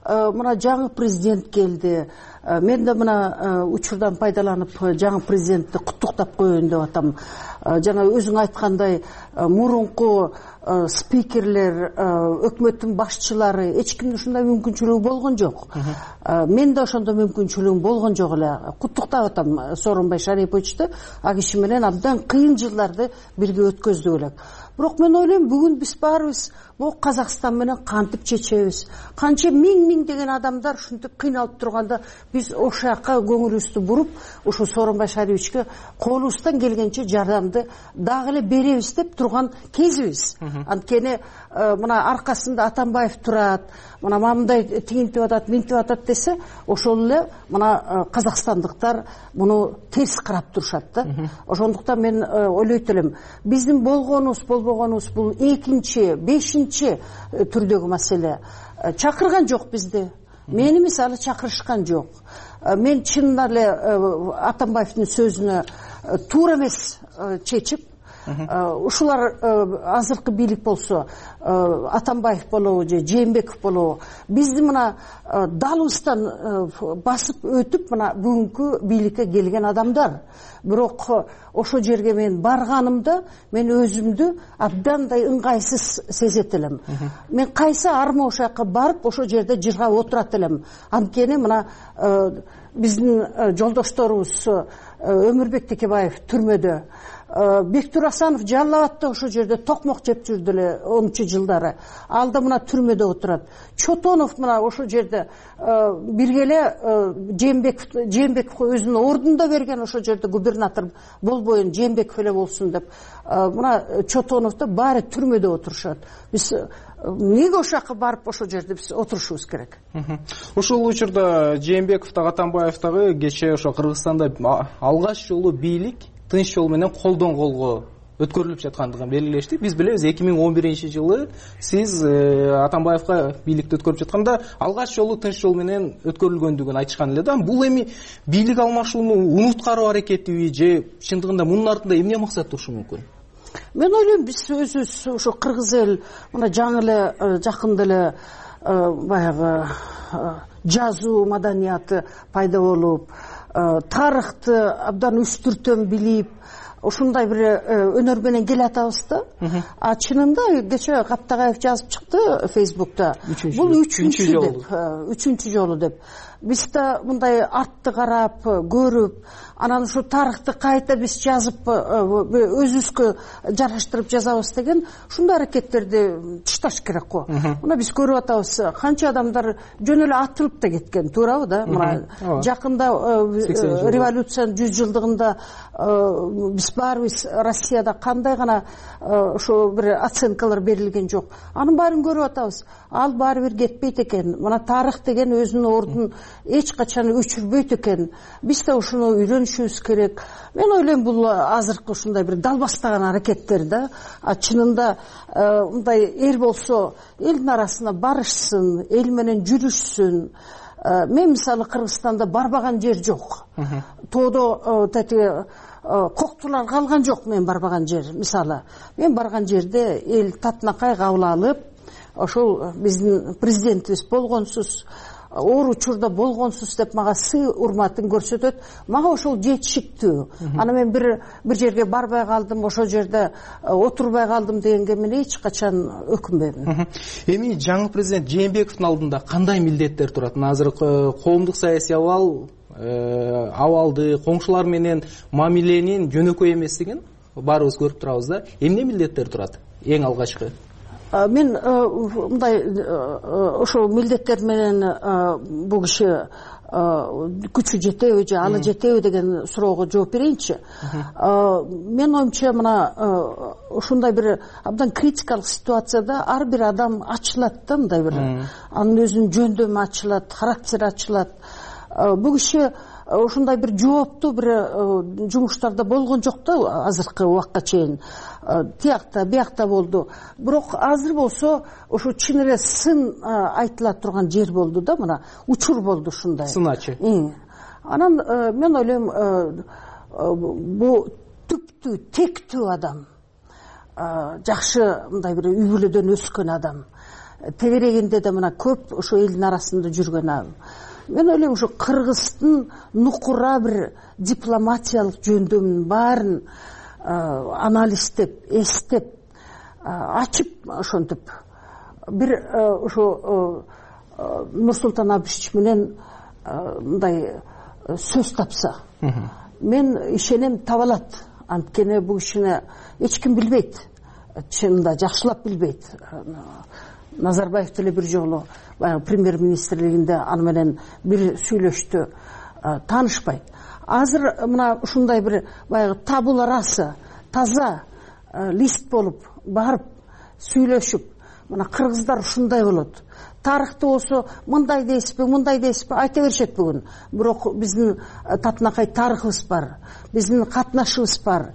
мына жаңы президент келди. Мен да мына учурдан пайдаланып жаңы президентти куттуктап коеюн деп атам. Жана өзүң айткандай мурунку спикерлер, өкмөттүн башчылары эч кимдин ушундай мүмкүнчүлүгү болгон жок. Мен да ошондой мүмкүнчүлүгүм болгон жок эле. Куттуктап атам Сооронбай Шариповичти. А киши менен абдан кыйын жылдарды бирге өткөздүк элек. Бирок мен ойлойм, бүгүн биз баарыбыз бул Казакстан менен кантип чечебиз? Канча миң деген адамдар ушинтип кыйналып турганда биз ошол жака көңүлүбүздү буруп, ушу Сооронбай Шариповичке колубуздан келгенче жардамды дагы эле беребиз деп турган кезибиз. Анткени мына аркасында Атамбаев турат, мына мындай тигинтип атат, минтип атат десе, ошол эле мына казакстандыктар муну терс карап турушат да. Ошондуктан мен ойлойт элем, биздин болгонубуз, болбогонубуз бул экинчи, бешинчи түрдөгү маселе. Чакырган жок бизди. Мени мисалы чакырышкан жок. Мен чынында эле Атамбаевдин сөзүнө туура эмес чечип, ушулар азыркы бийлик болсо, Атамбаев болобу же Жээнбеков болобу, бизди мына далыбыздан басып өтүп мына бүгүнкү бийликке келген адамдар. Бирок ошол жерге мен барганымда мен өзүмдү абдандай ыңгайсыз сезет элем. Мен кайсы арма ошол жака барып ошол жерде жыргап отурат элем. Анткени мына биздин жолдошторубуз Өмүрбек Текебаев түрмөдө, Бектур Асанов Жалал Абадта ошол жерде токмок жеп жүрдү эле 10-чу жылдары. Ал да мына түрмөдө отурат. Чотонов мына ошол жерде бирге эле Жээнбековго өзүнүн ордунда берген, ошол жерде губернатор болбойын, Жээнбеков эле болсун деп. Мына Чотоновду баары түрмөдө отурушат. Биз эмнеге ошол жака барып ошол жерде биз отурушубуз керек? Ушул учурда Жээнбеков да Атамбаев дагы кечээ ошо Кыргызстанда алгач жолу бийлик тынч жол менен колдон колго өткөрүлүп жаткандыгын белгилешти. Биз билебиз 2011-жылы сиз Атамбаевга бийликти өткөрүп жатканда алгач жолу тынч жол менен өткөрүлгөндүгүн айтышкан эле да. Бул эми бийлик алмашууну унуткаруу аракетиби же чындыгында мунун артында эмне максат турушу мүмкүн? Мен ойлойм, биз өзүбүз ошо кыргыз эл мына жаңы эле жакында эле баягы жазуу маданияты пайда болуп, тарыхты абдан үстүртөн билип, ушундай бир өнөр менен келатабыз да. А чынында кечээ Каптагаев жазып чыкты Фейсбукта. Бул үчүнчү жолу деп. Биз да мындай артты карап, көрүп, анан ушу тарыхты кайта биз жазып, өзүбүзгө жараштырып жазабыз деген ушундай аракеттерди ташташ керек го. Мына биз көрүп атабыз, канча адамдар жөн эле атылып да кеткен, туурабы да? Мына жакында революциянын 100 жылдыгында биз баарыбыз Россияда кандай гана ошо бир оценкалар берилген жок. Анын баарын көрүп атабыз. Ал баары бир кетпейт экен. Мына тарых деген өзүнүн ордун эч качан өчүрбөйт экен. Биз да ушуну үйрөнүшүбүз керек. Мен ойлойм, бул азыркы ушундай бир далбастаган аракеттер да. Чынында мындай эл болсо элдин арасына барышсын, эл менен жүрүшсүн. Мен мисалы Кыргызстанда барбаган жер жок. Тоодо тати коктулар калган жок мен барбаган жер. Мисалы, мен барган жерде эл татынакай кабыл алып, ошол биздин президентибиз болгонсуз, оор учурда болгонсуз деп мага сый урматын көрсөтөт. Мага ошол жетишиктүү. Аны мен бир жерге барбай калдым, ошол жерде отурбай калдым дегенге мен эч качан өкүнбөйм. Эми жаңы президент Жээнбековдун алдында кандай милдеттер турат? Азыркы коомдук саясий абалды, коңшулар менен мамиленин жөнөкөй эместигин баарыбыз көрүп турабыз да. Эмне милдеттер турат? Эң алгачкы. Мен мындай ошо милдеттер менен бул киши күчү жетеби же алы жетеби деген суроого жооп берейинчи. Мен оюмча мына ушундай бир абдан критикалык ситуацияда ар бир адам ачылат да, мындай бир анын өзүнүн жөндөмү ачылат, характери ачылат. Бул киши ушундай бир жооптуу бир жумуштарда болгон жок да азыркы убакка чейин. Тиякта, биякта болду. Бирок азыр болсо ошо чын эле сын айтыла турган жер болду да, мына учур болду ушундай. Сыначы. Анан мен ойлойм, бул түптүү, тектүү адам, жакшы мындай бир үй бүлөдөн өскөн адам. тегерегинде да мына көп ошо элдин арасында жүргөн. Мен ойлойм ушу Кыргыздын нукура бир дипломатиялык жөндөмүнүн баарын анализдеп, эстеп, ачып ошентип бир ошо Нурсултан Абишевич менен мындай сөз тапса, мен ишенем таба алат. Анткени бул кишини эч ким билбейт, чынында жакшылап билбейт. Назарбаев деле бир жолу баягы премьер-министрлигинде аны менен бир сүйлөштү, таанышпайт. Азыр мына ушундай бир баягы табула раса, таза лист болуп барып сүйлөшүп, мына кыргыздар ушундай болот. Тарыхты болсо мындай дейсизби, айта беришет бүгүн. Бирок биздин татынакай тарыхыбыз бар, биздин катнашыбыз бар,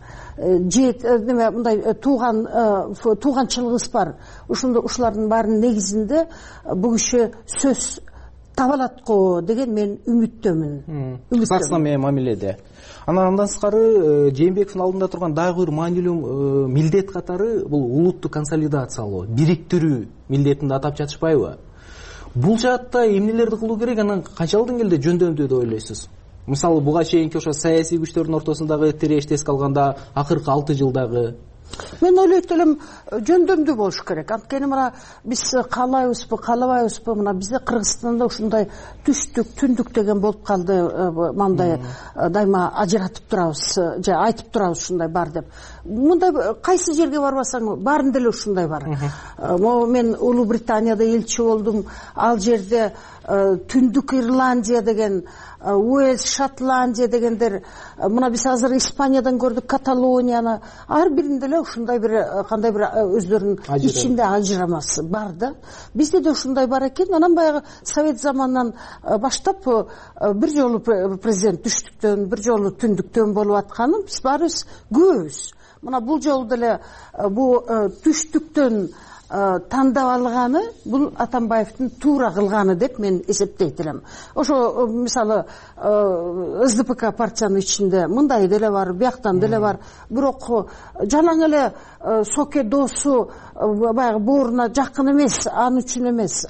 мындай тууганчылыгыбыз бар. Ушулардын баарынын негизинде бул киши сөз таба алат го деген мен үмүттөмүн. Кыргызстан менен мамиледе. Андан сырткары Жээнбековдун алдында турган дагы бир маанилүү милдет катары бул улутту консолидациялоо, бириктирүү милдетин да атап жатышпайбы? Бул жаатта эмнелерди кылуу керек, анан канчалык деңгээлде жөндөмдүү деп ойлойсуз? Мисалы буга чейинки ошо саясий күчтөрдүн ортосундагы тирешти эске алганда акыркы 6 жылдагы мен ойлойт элем жөндөмдүү болуш керек. Анткени мына биз каалайбызбы, каалабайбызбы, мына бизде Кыргызстанда ушундай түштүк, түндүк деген болуп калды. Мындай дайыма ажыратып турабыз, же айтып турабыз ушундай бар деп. Мындай кайсы жерге барбасаң баарында деле ушундай бар. Мен Улуу Британияда элчи болдум. Ал жерде Түндүк Ирландия деген, Уэльс, Шотландия дегендер, мына биз азыр Испаниядан көрдүк, Каталонияны, ар биринде эле ушундай бир кандай бир өздөрүнүн ичинде ажырамасы бар да. Бизде да ушундай бар экен. Анан баягы Совет заманынан баштап бир жолу президент түштүктөн, бир жолу түндүктөн болуп атканын биз баарыбыз көрөбүз. Мына бул жолу деле бул түштүктөн тандап алганы бул Атамбаевдин туура кылганы деп мен эсептейт элем. Ошо мисалы СДПК партиянын ичинде мындай деле бар, бияктан деле бар. Бирок жалаң эле соке досу баягы бооруна жакын эмес, аны үчүн эмес.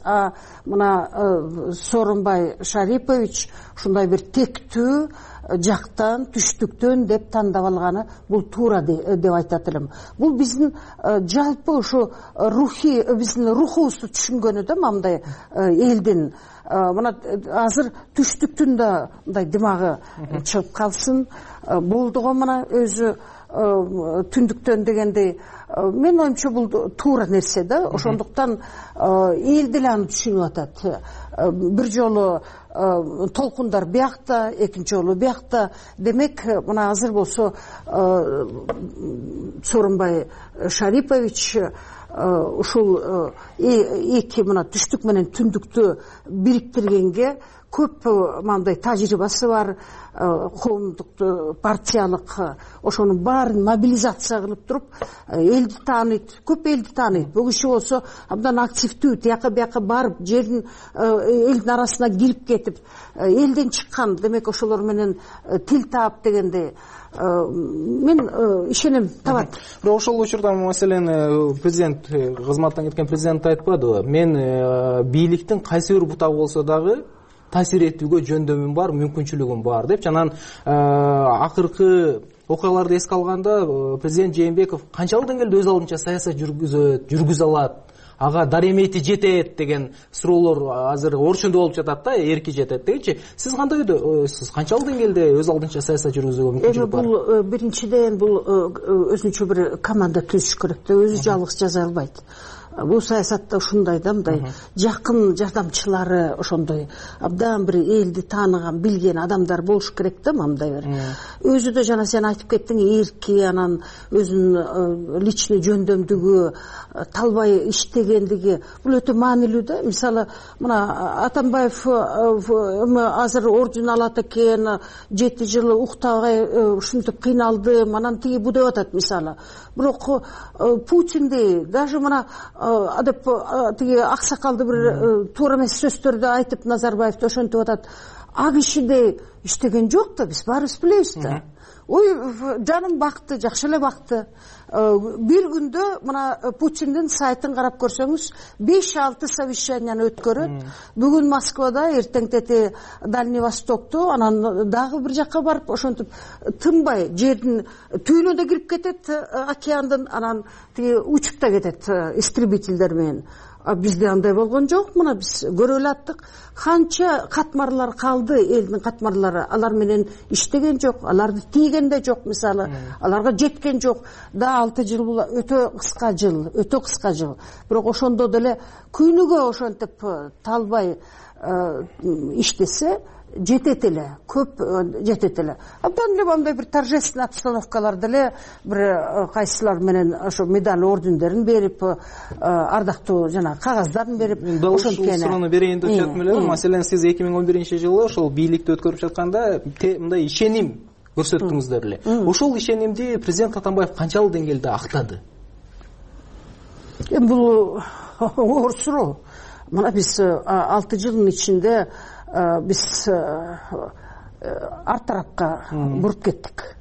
Мына Сооронбай Шарипович ушундай бир тектүү жактан, түштүктөн деп тандап алганы бул туура деп айтат элем. Бул биздин жалпы ушу рухи, биздин рухубузду түшүнгөнү да мындай элдин. Мына азыр түштүктүн да мындай дымагы чыгып калсын. Болду го мына өзү түндүктөн дегендей. Мен оюмча бул туура нерсе да. Ошондуктан эл деле аны түшүнүп атат. Бир жолу толкундар биякта, экинчи жолу биякта. Демек, мына азыр болсо Сооронбай Шарипович ушул эки мына түштүк менен түндүктү бириктиргенге көп мындай тажрыйбасы бар, коомдук партиялык ошонун баарын мобилизация кылып туруп элди тааныйт, көп элди тааныйт. Бул киши болсо абдан активдүү, тияка бияка барып, жердин элдин арасына кирип кетип, элден чыккан, демек ошолор менен тил таап дегендей. Мен ишенем табат. Бирок ошол учурда маселен президент кызматтан кеткен президент айтпадыбы? Мен бийликтин кайсы бир бутагы болсо дагы таасир этүүгө жөндөмүм бар, мүмкүнчүлүгүм бар деп. Анан акыркы окуяларды эске алганда президент Жээнбеков канчалык деңгээлде өз алдынча саясат жүргүзө алат, ага даремети жетет деген суроолор азыр орчундо болуп жатат да, эрки жетет дегенчи. Сиз кандай ойдосуз? Канчалык деңгээлде өз алдынча саясат жүргүзүүгө мүмкүнчүлүк бар? Бул биринчиден бул өзүнчө бир команда түзүш керек да, өзү жалгыз жаза албайт. Бул саясатта ушундай да, мындай жакын жардамчылары, ошондой абдан бир элди тааныган, билген адамдар болуш керек да, мындай бир. Өзү да жана сен айтып кеттиң, эрки, анан өзүнүн личный жөндөмдүгү, талбай иштегендиги, бул өтө маанилүү да. Мисалы, мына Атамбаев азыр орден алат экен, 7 жыл уктабай ушинтип кыйналдым, анан тиги бу деп атат мисалы. Бирок Путиндей, даже мына адеп тиги аксакалды бир туура эмес сөздөрдү айтып Назарбаевди ошентип атат. А кишидей иштеген жок да, биз баарыбыз билебиз да. Ой, жаным бакты, жакшы эле бакты. бир күндө мына Путиндин сайтын карап көрсөңүз 5-6 совещанияны өткөрөт. Бүгүн Москвада, эртең тети Дальний Востокту, анан дагы бир жакка барып ошентип тынбай жердин түбүнө да кирип кетет, океандын, анан тиги учуп да кетет истребительдер менен. Бизде андай болгон жок, мына биз көрө алаттык. Канча катмарлар калды, элдин катмарлары, алар менен иштеген жок, аларды тийген да жок, мисалы, аларга жеткен жок. Да 6 жыл бул өтө кыска жыл. Бирок ошондо деле күнүгө ошентип талбай иштесе, жетет эле, көп жетет эле. Абдан эле мындай бир торжественный обстановкалар деле бир кайсылар менен ошо медаль ордендерин берип, ардактуу жана кагаздарын берип, ошонткени. Суроону берейин деп жатам эле. Маселен, сиз 2011-жылы ошол бийликти өткөрүп жатканда мындай ишеним көрсөттүңүздөр эле. Ошол ишенимди президент Атамбаев канчалык деңгээлде актады? Бул оор суроо. Мына биз 6 жылдын ичинде биз арт тарапка буруп кеттик.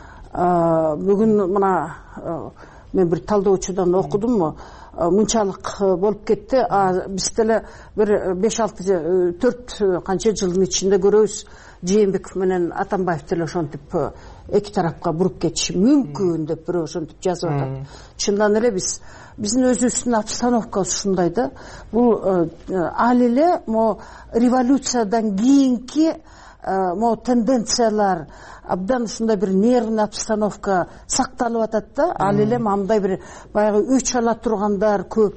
Бүгүн мына мен бир талдоочудан окудум, мынчалык болуп кетти. Биз деле бир 5-6-4 канча жылдын ичинде көрөбүз, Жээнбеков менен Атамбаев деле ошентип эки тарапка буруп кетиши мүмкүн деп бирөө ошентип жазып атат. Чындан эле биздин өзүбүздүн обстановкабыз ушундай да. Бул ал эле революциядан кийинки тенденциялар, абдан ушундай бир нервный обстановка сакталып атат да. Ал эле мындай бир баягы өч ала тургандар көп,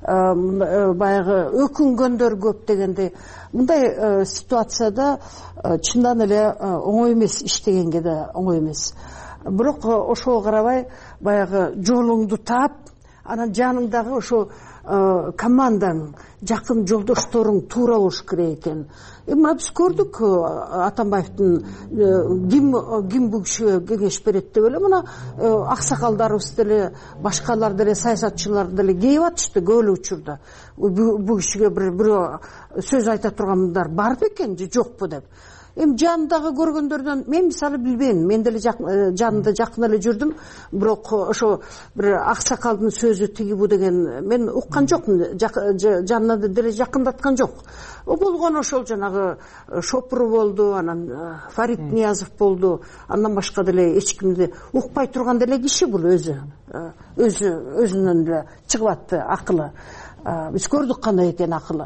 баягы өкүнгөндөр көп дегендей. Мындай ситуацияда чындан эле оңой эмес, иштегенге да оңой эмес. Бирок ошого карабай баягы жолуңду таап, анан жаныңдагы ошо командаң, жакын жолдошторуң туура болуш керек экен. Мына биз көрдүк, Атамбаевдин ким бул кишиге кеңеш берет деп эле мына аксакалдарыбыз деле, башкалар деле, саясатчылар деле кейип атышты көп эле учурда. Бул кишиге бирөө сөз айта тургандар бар бекен же жокпу деп. Жанындагы көргөндөрдөн мен мисалы билбейм. Мен деле жанында жакын эле жүрдүм, бирок ошо бир аксакалдын сөзү тиги бу деген мен уккан жокмун, жанына деле жакындаткан жок. Болгон ошол жанагы Шопуру болду, анан Фарид Ниязов болду, андан башка деле эч кимди укпай турган деле киши бул өзүнөн эле чыгып атты акылы. Биз көрдүк кандай экен акылы.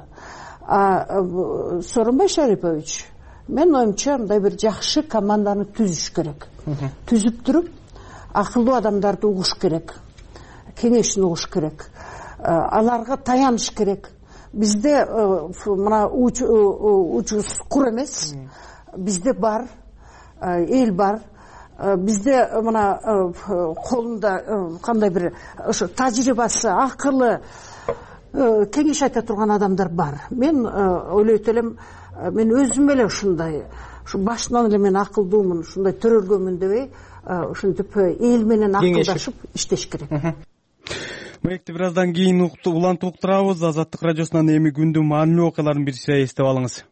Сооронбай Шарипович, мен оюмча мындай бир жакшы команданы түзүш керек. Түзүп туруп, акылдуу адамдарды угуш керек. Кеңешин угуш керек. Аларга таяныш керек. Бизде мына учубуз кур эмес. Бизде бар, эл бар. Бизде мына колунда кандай бир ошо тажрыйбасы, акылы, кеңеш айта турган адамдар бар. Мен ойлойт элем, мен өзүм эле ушундай, башынан эле мен акылдуумун, ушундай төрөлгөнмүн дебей, ушинтип эл менен акылдашып иштеш керек. Маекти бир аздан кийин улантып уктурабыз. Азаттык радиосунан эми күндүн маанилүү окуяларын бир сыйра эстеп алыңыз.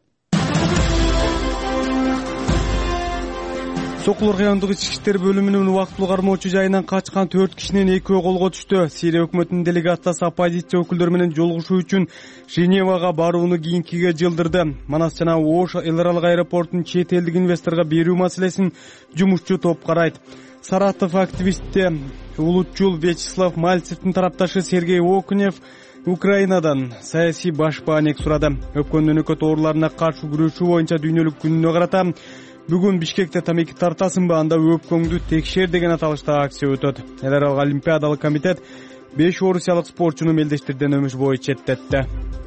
Сокулур райондук ички иштер бөлүмүнүн убактылуу кармоочу жайынан качкан 4 кишинин экөө колго түштү. Сирия өкмөтүнүн делегациясы оппозиция өкүлдөрү менен жолугушуу үчүн Женевага барууну кийинкиге жылдырды. Манас жана Ош эл аралык аэропортун чет элдик инвесторго берүү маселесин жумушчу топ карайт. Саратов активисти улутчул Вячеслав Мальцевдин тарапташы Сергей Окунев Украинадан саясий баш баанек сурады. Өпкөн өнөкөт ооруларына каршы күрөшүү боюнча дүйнөлүк күнүнө карата бүгүн Бишкекте тамеки тартасыңбы, анда өпкөңдү текшер деген аталышта акция өтөт. Эл аралык олимпиадалык комитет 5 орусиялык спортчуну мелдештирден өмүш бою четтетти.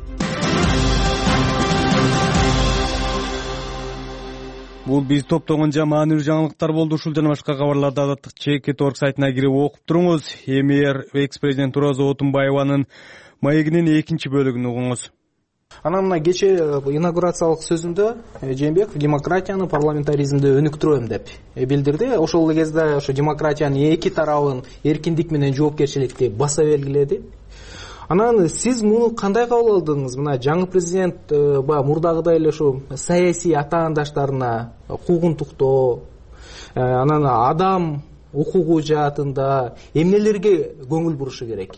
Бул биз топтогон маанилүү жаңылыктар болду. Ушул жана башка кабарларды Азаттык ЧК.org сайтына кирип окуп туруңуз. Эмир экс-президент Роза Отунбаеванын маегинин 2 бөлүгүн угуңуз. Анан мына кече инаугурациялык сөзүндө Жээнбеков демократияны, парламентаризмди өнүктүрөм деп билдирди. Ошол кезде ошо демократиянын эки тарабын эркиндик менен жоопкерчиликти баса белгиледи. Анан сиз муну кандай кабыл алдыңыз? Мына жаңы президент мурдагыдай эле ушу саясий атаандаштарына куугунтуктоо, анан адам окуугу жаатында эмнелерге көңүл бурушу керек?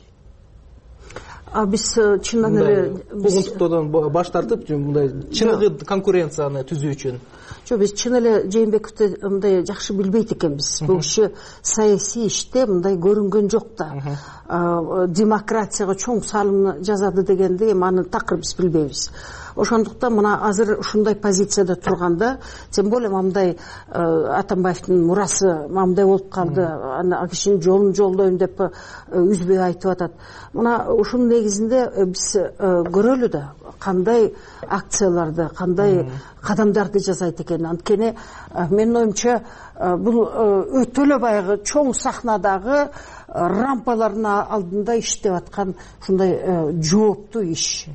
Биз чындан эле куугунтуктоодон баш тартып, мындай чыныгы конкуренцияны түзүү үчүн. Жок, биз чын эле Жээнбековду мындай жакшы билбейт экенбиз. Бул киши саясий иште мындай көрүнгөн жок да. Демократияга чоң салым жазады дегенди аны такыр биз билбейбиз. Ошондуктан мына азыр ушундай позицияда турганда, тем более мындай Атамбаевдин мурасы мындай болуп калды, аны кишинин жолун жолдойм деп үзбөй айтып атат. Мына ушунун негизинде биз көрөлү да кандай акцияларды, кандай кадамдарды жасайт экен. Анткени менин оюмча бул өтө эле баягы чоң сахнадагы рампалардын алдында иштеп аткан ушундай жооптуу иш.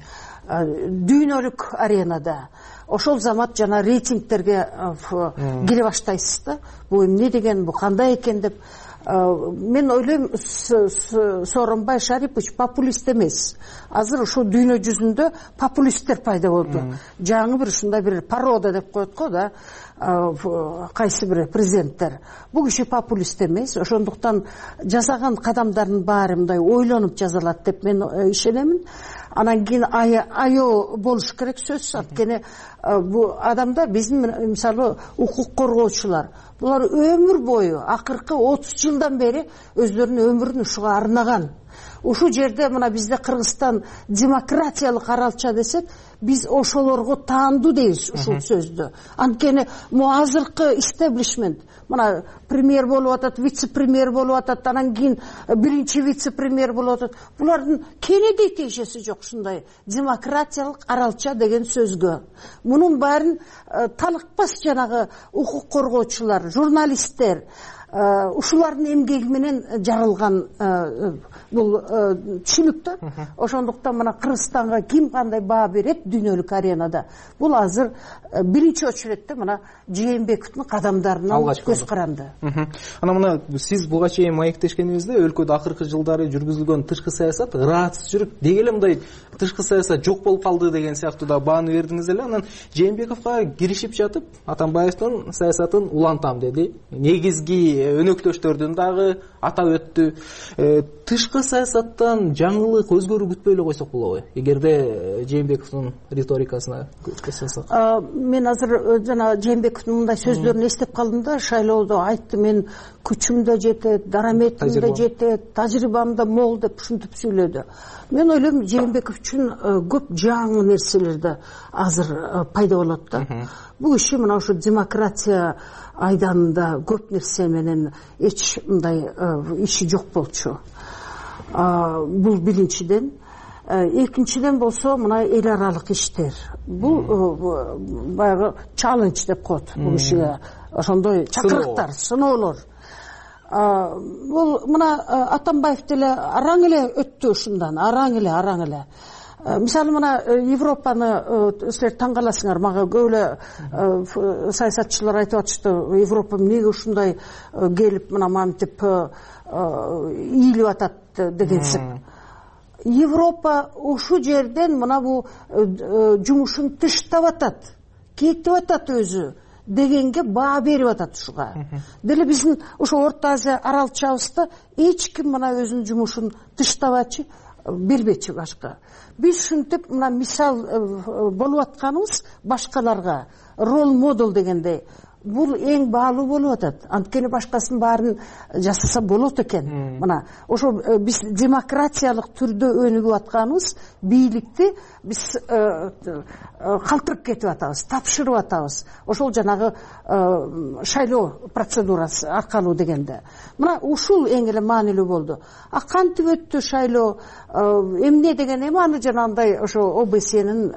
Дүйнөлүк аренада ошол замат жана рейтингтерге кире баштайсыз да. Бул эмне деген, бул кандай экен деп. Мен ойлойм, Сооронбай Шарипович популист эмес. Азыр ушул дүйнө жүзүндө популисттер пайда болду. Жаңы бир ушундай бир порода деп коет го да. Кайсы бир президенттер. Бул киши популист эмес. Ошондуктан жасаган кадамдардын баары мындай ойлонуп жазалат деп мен ишенемин. Анан кийин аяоо болуш керек сөзсүз. Анткени бул адамдар биздин мисалы укук коргоочулар, булар өмүр бою акыркы 30 жылдан бери өздөрүнүн өмүрүн ушуга арнаган. Ушул жерде мына бизде Кыргызстан демократиялык аралча десек, биз ошолорго таандуу дейбиз ушул сөздү. Анткени азыркы истеблишмент, мына премьер болуп атат, вице-премьер болуп атат, анан кийин биринчи вице-премьер болуп атат. Булардын кенедей тиешеси жок ушундай демократиялык аралча деген сөзгө. Мунун баарын талыкпас жанагы укук коргоочулар, журналисттер, ушулардын эмгеги менен жаралган бул түшүнүктө. Ошондуктан мына Кыргызстанга ким кандай баа берет дүйнөлүк аренада? Бул азыр биринчи очередте мына Жээнбековдун кадамдарынан көз каранды. Анан мына сиз буга чейин маектешкенибизде өлкөдө акыркы жылдары жүргүзүлгөн тышкы саясат ыраатсыз жүрүп, деги эле мындай тышкы саясат жок болуп калды деген сыяктуу да бааны бердиңиз эле. Анан Жээнбековго киришип жатып, Атамбаевдин саясатын улантам деди. Негизги өнөктөштөрдүн дагы атап өттү. Тышкы саясаттан жаңылык өзгөрүү күтпөй эле койсок болобу? Эгерде Жээнбековдун риторикасына көз салсак. Мен азыр жана Жээнбековдун мындай сөздөрүн эстеп калдым да, шайлоодо айтты, мен күчүм да жетет, дараметим да жетет, тажрыйбам да мол деп ушинтип сүйлөдү. Мен ойлойм, Жээнбеков үчүн көп жаңы нерселерди азыр пайда болот да. Бул иши мына ушу демократия айданында көп нерсе менен эч мындай иши жок болчу. Бул биринчиден. Экинчиден болсо мына эл аралык иштер. Бул баягы чаллендж деп коет бул ишиге. Ошондой чакырыктар, сыноолор. Бул мына Атамбаев деле араң эле өттү ушундан, араң эле. Мисалы мына Европаны силер таң каласыңар, мага көп эле саясатчылар айтып атышты, Европа эмнеге ушундай келип мына мантип ийилип атат дегенсип. Европа ушу жерден мына бул жумушун тыштап атат, кетип атат өзү дегенге баа берип атат ушуга. Деле биздин ошо Орто Азия аралчабызда эч ким мына өзүнүн жумушун тыштабачы, бербечи башка. Биз ушинтип мына мисал болуп атканыбыз башкаларга, рол модел дегендей. Бул эң баалуу болуп атат. Анткени башкасын баарын жасаса болот экен. Мына ошо биз демократиялык түрдө өнүгүп атканыбыз бийликти биз калтырып кетип атабыз, тапшырып атабыз. Ошол жанагы шайлоо процедурасы аркылуу дегенде. Мына ушул эң эле маанилүү болду. Кантип өттү шайлоо? Эмне деген аны жанагындай ошо ОБСнин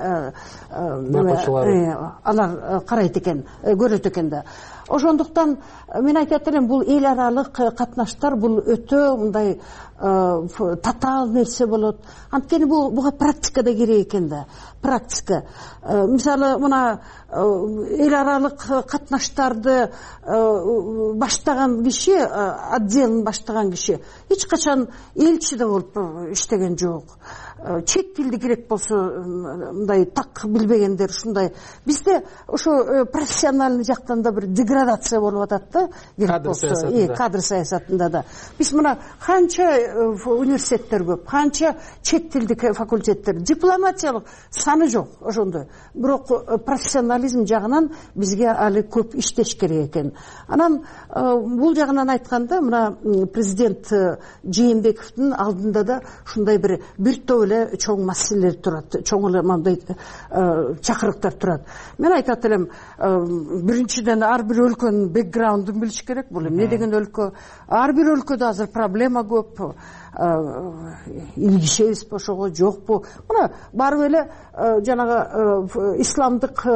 алар карайт экен, көрөт экен да. Ошондуктан мен айтат элем, бул эл аралык катнаштар бул өтө мындай татаал нерсе болот. Анткени буга практикада керек экен да. Практика. Мисалы мына эл аралык катнаштарды баштаган киши, отделин баштаган киши эч качан элчиде болуп иштеген жок. Чет тилди керек болсо мындай так билбегендер ушундай. Бизде ошо профессиональный жактан да бир деградация болуп атат да, керек болсо. Кадр саясатында да. Биз мына канча университеттер көп, канча чет тилдик факультеттер, дипломатиялык саны жок ошондой. Бирок профессионализм жагынан бизге али көп иштеш керек экен. Анан бул жагынан айтканда мына президент Жээнбековдун алдында да ушундай бир топ эле чоң маселелер турат, чоң эле мындай чакырыктар турат. Мен айтат элем, биринчиден ар бир өлкөнүн бэкграундун билиш керек. Бул эмне деген өлкө? Ар бир өлкөдө азыр проблема көп. Илгишебизби ошого, жокпу? Мына барып эле жанагы исламдык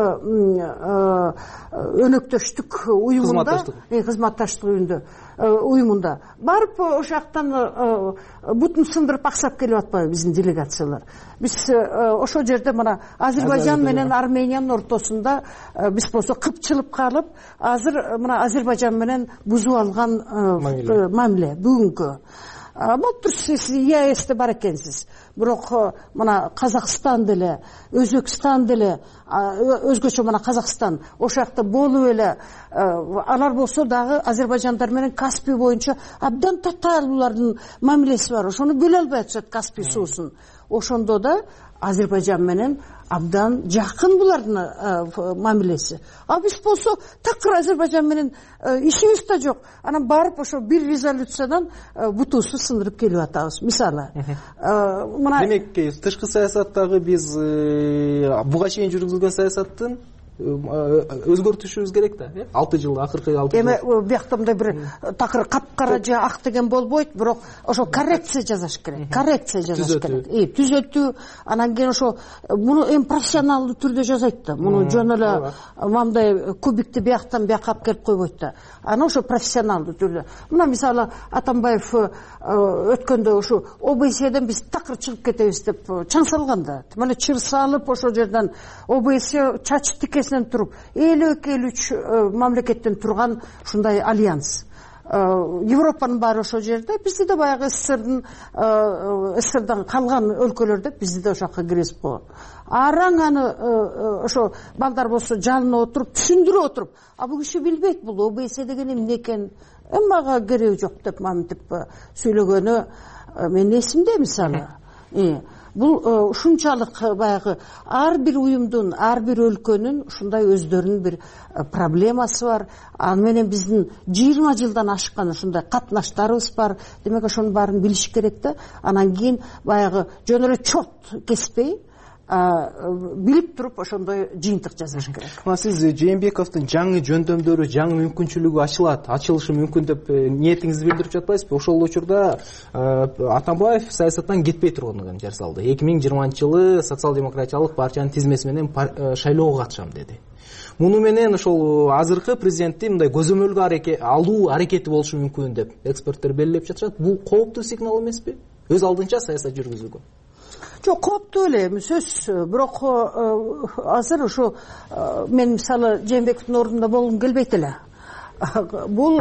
өнөктөштүк уюмунда, кызматташтык уюмунда барып ошол жактан бутун сындырып аксап келип атпайбы биздин делегациялар. Биз ошол жерде мына Азербайжан менен Армениянын ортосунда биз болсо кыпчылып калып, азыр мына Азербайжан менен бузуп алган мамиле бүгүнкү. Былтыр сиз ЕАЭСте бар экенсиз. Бирок мына Казакстан деле, Өзбекстан деле, өзгөчө мына Казакстан ошол жакта болуп эле, алар болсо дагы Азербайжандар менен Каспий боюнча абдан татаал булардын мамилеси бар. Ошону бөлө албай атышат Каспий суусун. Ошондо да Азербайжан менен абдан жакын булардын мамилеси. А биз болсо такыр Азербайжан менен ишибиз да жок. Анан барып ошо бир резолюциядан бутубузду сындырып келип атабыз. Мисалы, демек тышкы саясаттагы биз буга чейин жүргүзүлгөн саясаттын өзгөртүшүбүз керек да, 6 жыл, акыркы 6 жыл. Эми биякта мындай бир такыр капкара же ак деген болбойт, бирок ошо коррекция жасаш керек. Коррекция жасаш керек. Түзөтүү, анан кийин ошо муну эми профессионалдуу түрдө жасайт да. Муну жөн эле мындай кубикти бияктан бияка алып келип койбойт да. Аны ошо профессионалдуу түрдө. Мына мисалы Атамбаев өткөндө ошо ОБСЕден биз такыр чыгып кетебиз деп чаң салганда, мына чыр салып ошол жерден ОБСЕ чачып тикесинен туруп 52-53 мамлекеттен турган ушундай альянс. Европанын баары ошол жерде, бизде да баягы СССРдан калган өлкөлөрдө бизде да ошол жака киресип койгон. Араң аны ошо балдар болсо жалына отуруп, түшүндүрүп отуруп, а бул киши билбейт бул ОБСЕ деген эмне экен, мага кереги жок деп мамтип сүйлөгөнү мен эсимде мисалы. Бул ушунчалык баягы ар бир уюмдун, ар бир өлкөнүн ушундай өздөрүнүн бир проблемасы бар. Аны менен биздин 20 жылдан ашкан ушундай катнаштарыбыз бар. Демек ошонун баарын билиш керек да. Анан кийин баягы жөн эле чот кеспей билип туруп ошондой жыйынтык жасаш керек. Сиз Жээнбековдун жаңы жөндөмдөрү, жаңы мүмкүнчүлүгү ачылышы мүмкүн деп ниетиңизди билдирип жатпайсызбы? Ошол учурда Атамбаев саясаттан кетпей турганын жар салды. 2020-жылы социал-демократиялык партиянын тизмеси менен шайлоого катышам деди. Муну менен ошол азыркы президентти мындай көзөмөлгө алуу аракети болушу мүмкүн деп эксперттер белгилеп жатышат. Бул кооптуу сигнал эмеспи? Өз алдынча саясат жүргүзүлгөн. Жок, кооптуу эле сөз. Бирок азыр ошо мен мисалы Жээнбековдун ордунда болгум келбейт эле. Бул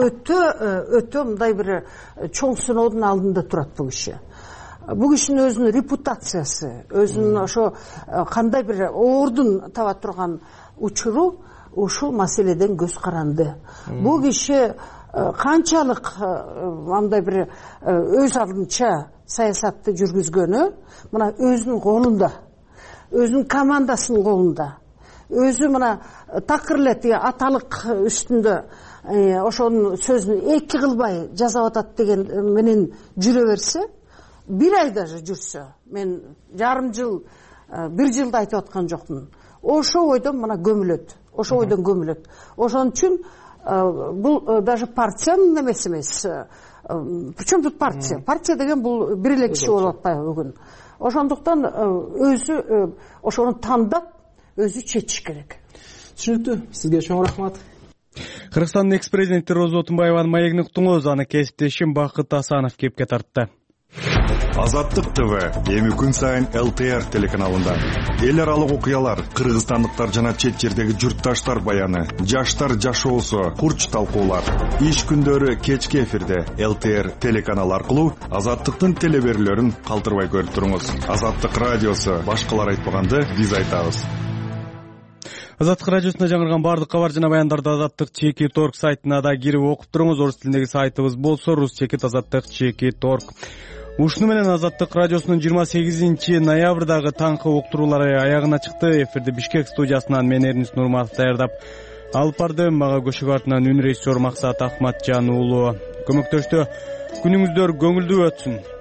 өтө мындай бир чоң сыноодун алдында турат бул киши. Бул кишинин өзүнүн репутациясы, өзүнүн ошо кандай бир ордун таба турган учуру ушул маселеден көз каранды. Бул киши канчалык мындай бир өз алдынча саясатты жүргүзгөнү мына өзүнүн колунда, өзүнүн командасынын колунда, өзү мына такыр эле аталык үстүндө ошонун сөзүн эки кылбай жасап атат деген менен жүрө берсе, бир ай даже жүрсө, мен жарым жыл, бир жылда айтып аткан жокмун. Ошол ойдон мына көмүлөт, ошол ойдон көмүлөт. Ошон үчүн бул даже партиянын эмеси эмес. Причем тут партия? Партия деген бул бир эле киши болуп атпайбы бүгүн. Ошондуктан өзү ошону тандап, өзү чечиш керек. Түшүнүктүү. Сизге чоң рахмат. Кыргызстандын экс президенти Роза Отунбаеванын маегин уктуңуз. Аны кесиптешим Бакыт Асанов кепке тартты. Азаттык ТВ эми күн сайын ЛТР телеканалында эл аралык окуялар, кыргызстандыктар жана чет жердеги журтташтар баяны, жаштар жашоосу, курч талкуулар. Иш күндөрү кечки эфирде ЛТР телеканалы аркылуу Азаттыктын телеберүүлөрүн калтырбай көрүп туруңуз. Азаттык радиосу башкалар айтпаганды биз айтабыз. Азаттык радиосунда жаңырган бардык кабар жана баяндарды Азаттык ЧК.org сайтына да кирип окуп туруңуз. Орус тилиндеги сайтыбыз болсо rus.azаттык ЧК.org. Ушуну менен Азаттык радиосунун 28 ноябрдагы таңкы уктуруулары аягына чыкты. Эфирди Бишкек студиясынан мен Эрнис Нурматов даярдап алып бардым. Мага көчүк артынан үн режиссер Максат Ахматжан уулу көмөктөштү. Күнүңүздөр көңүлдүү өтсүн.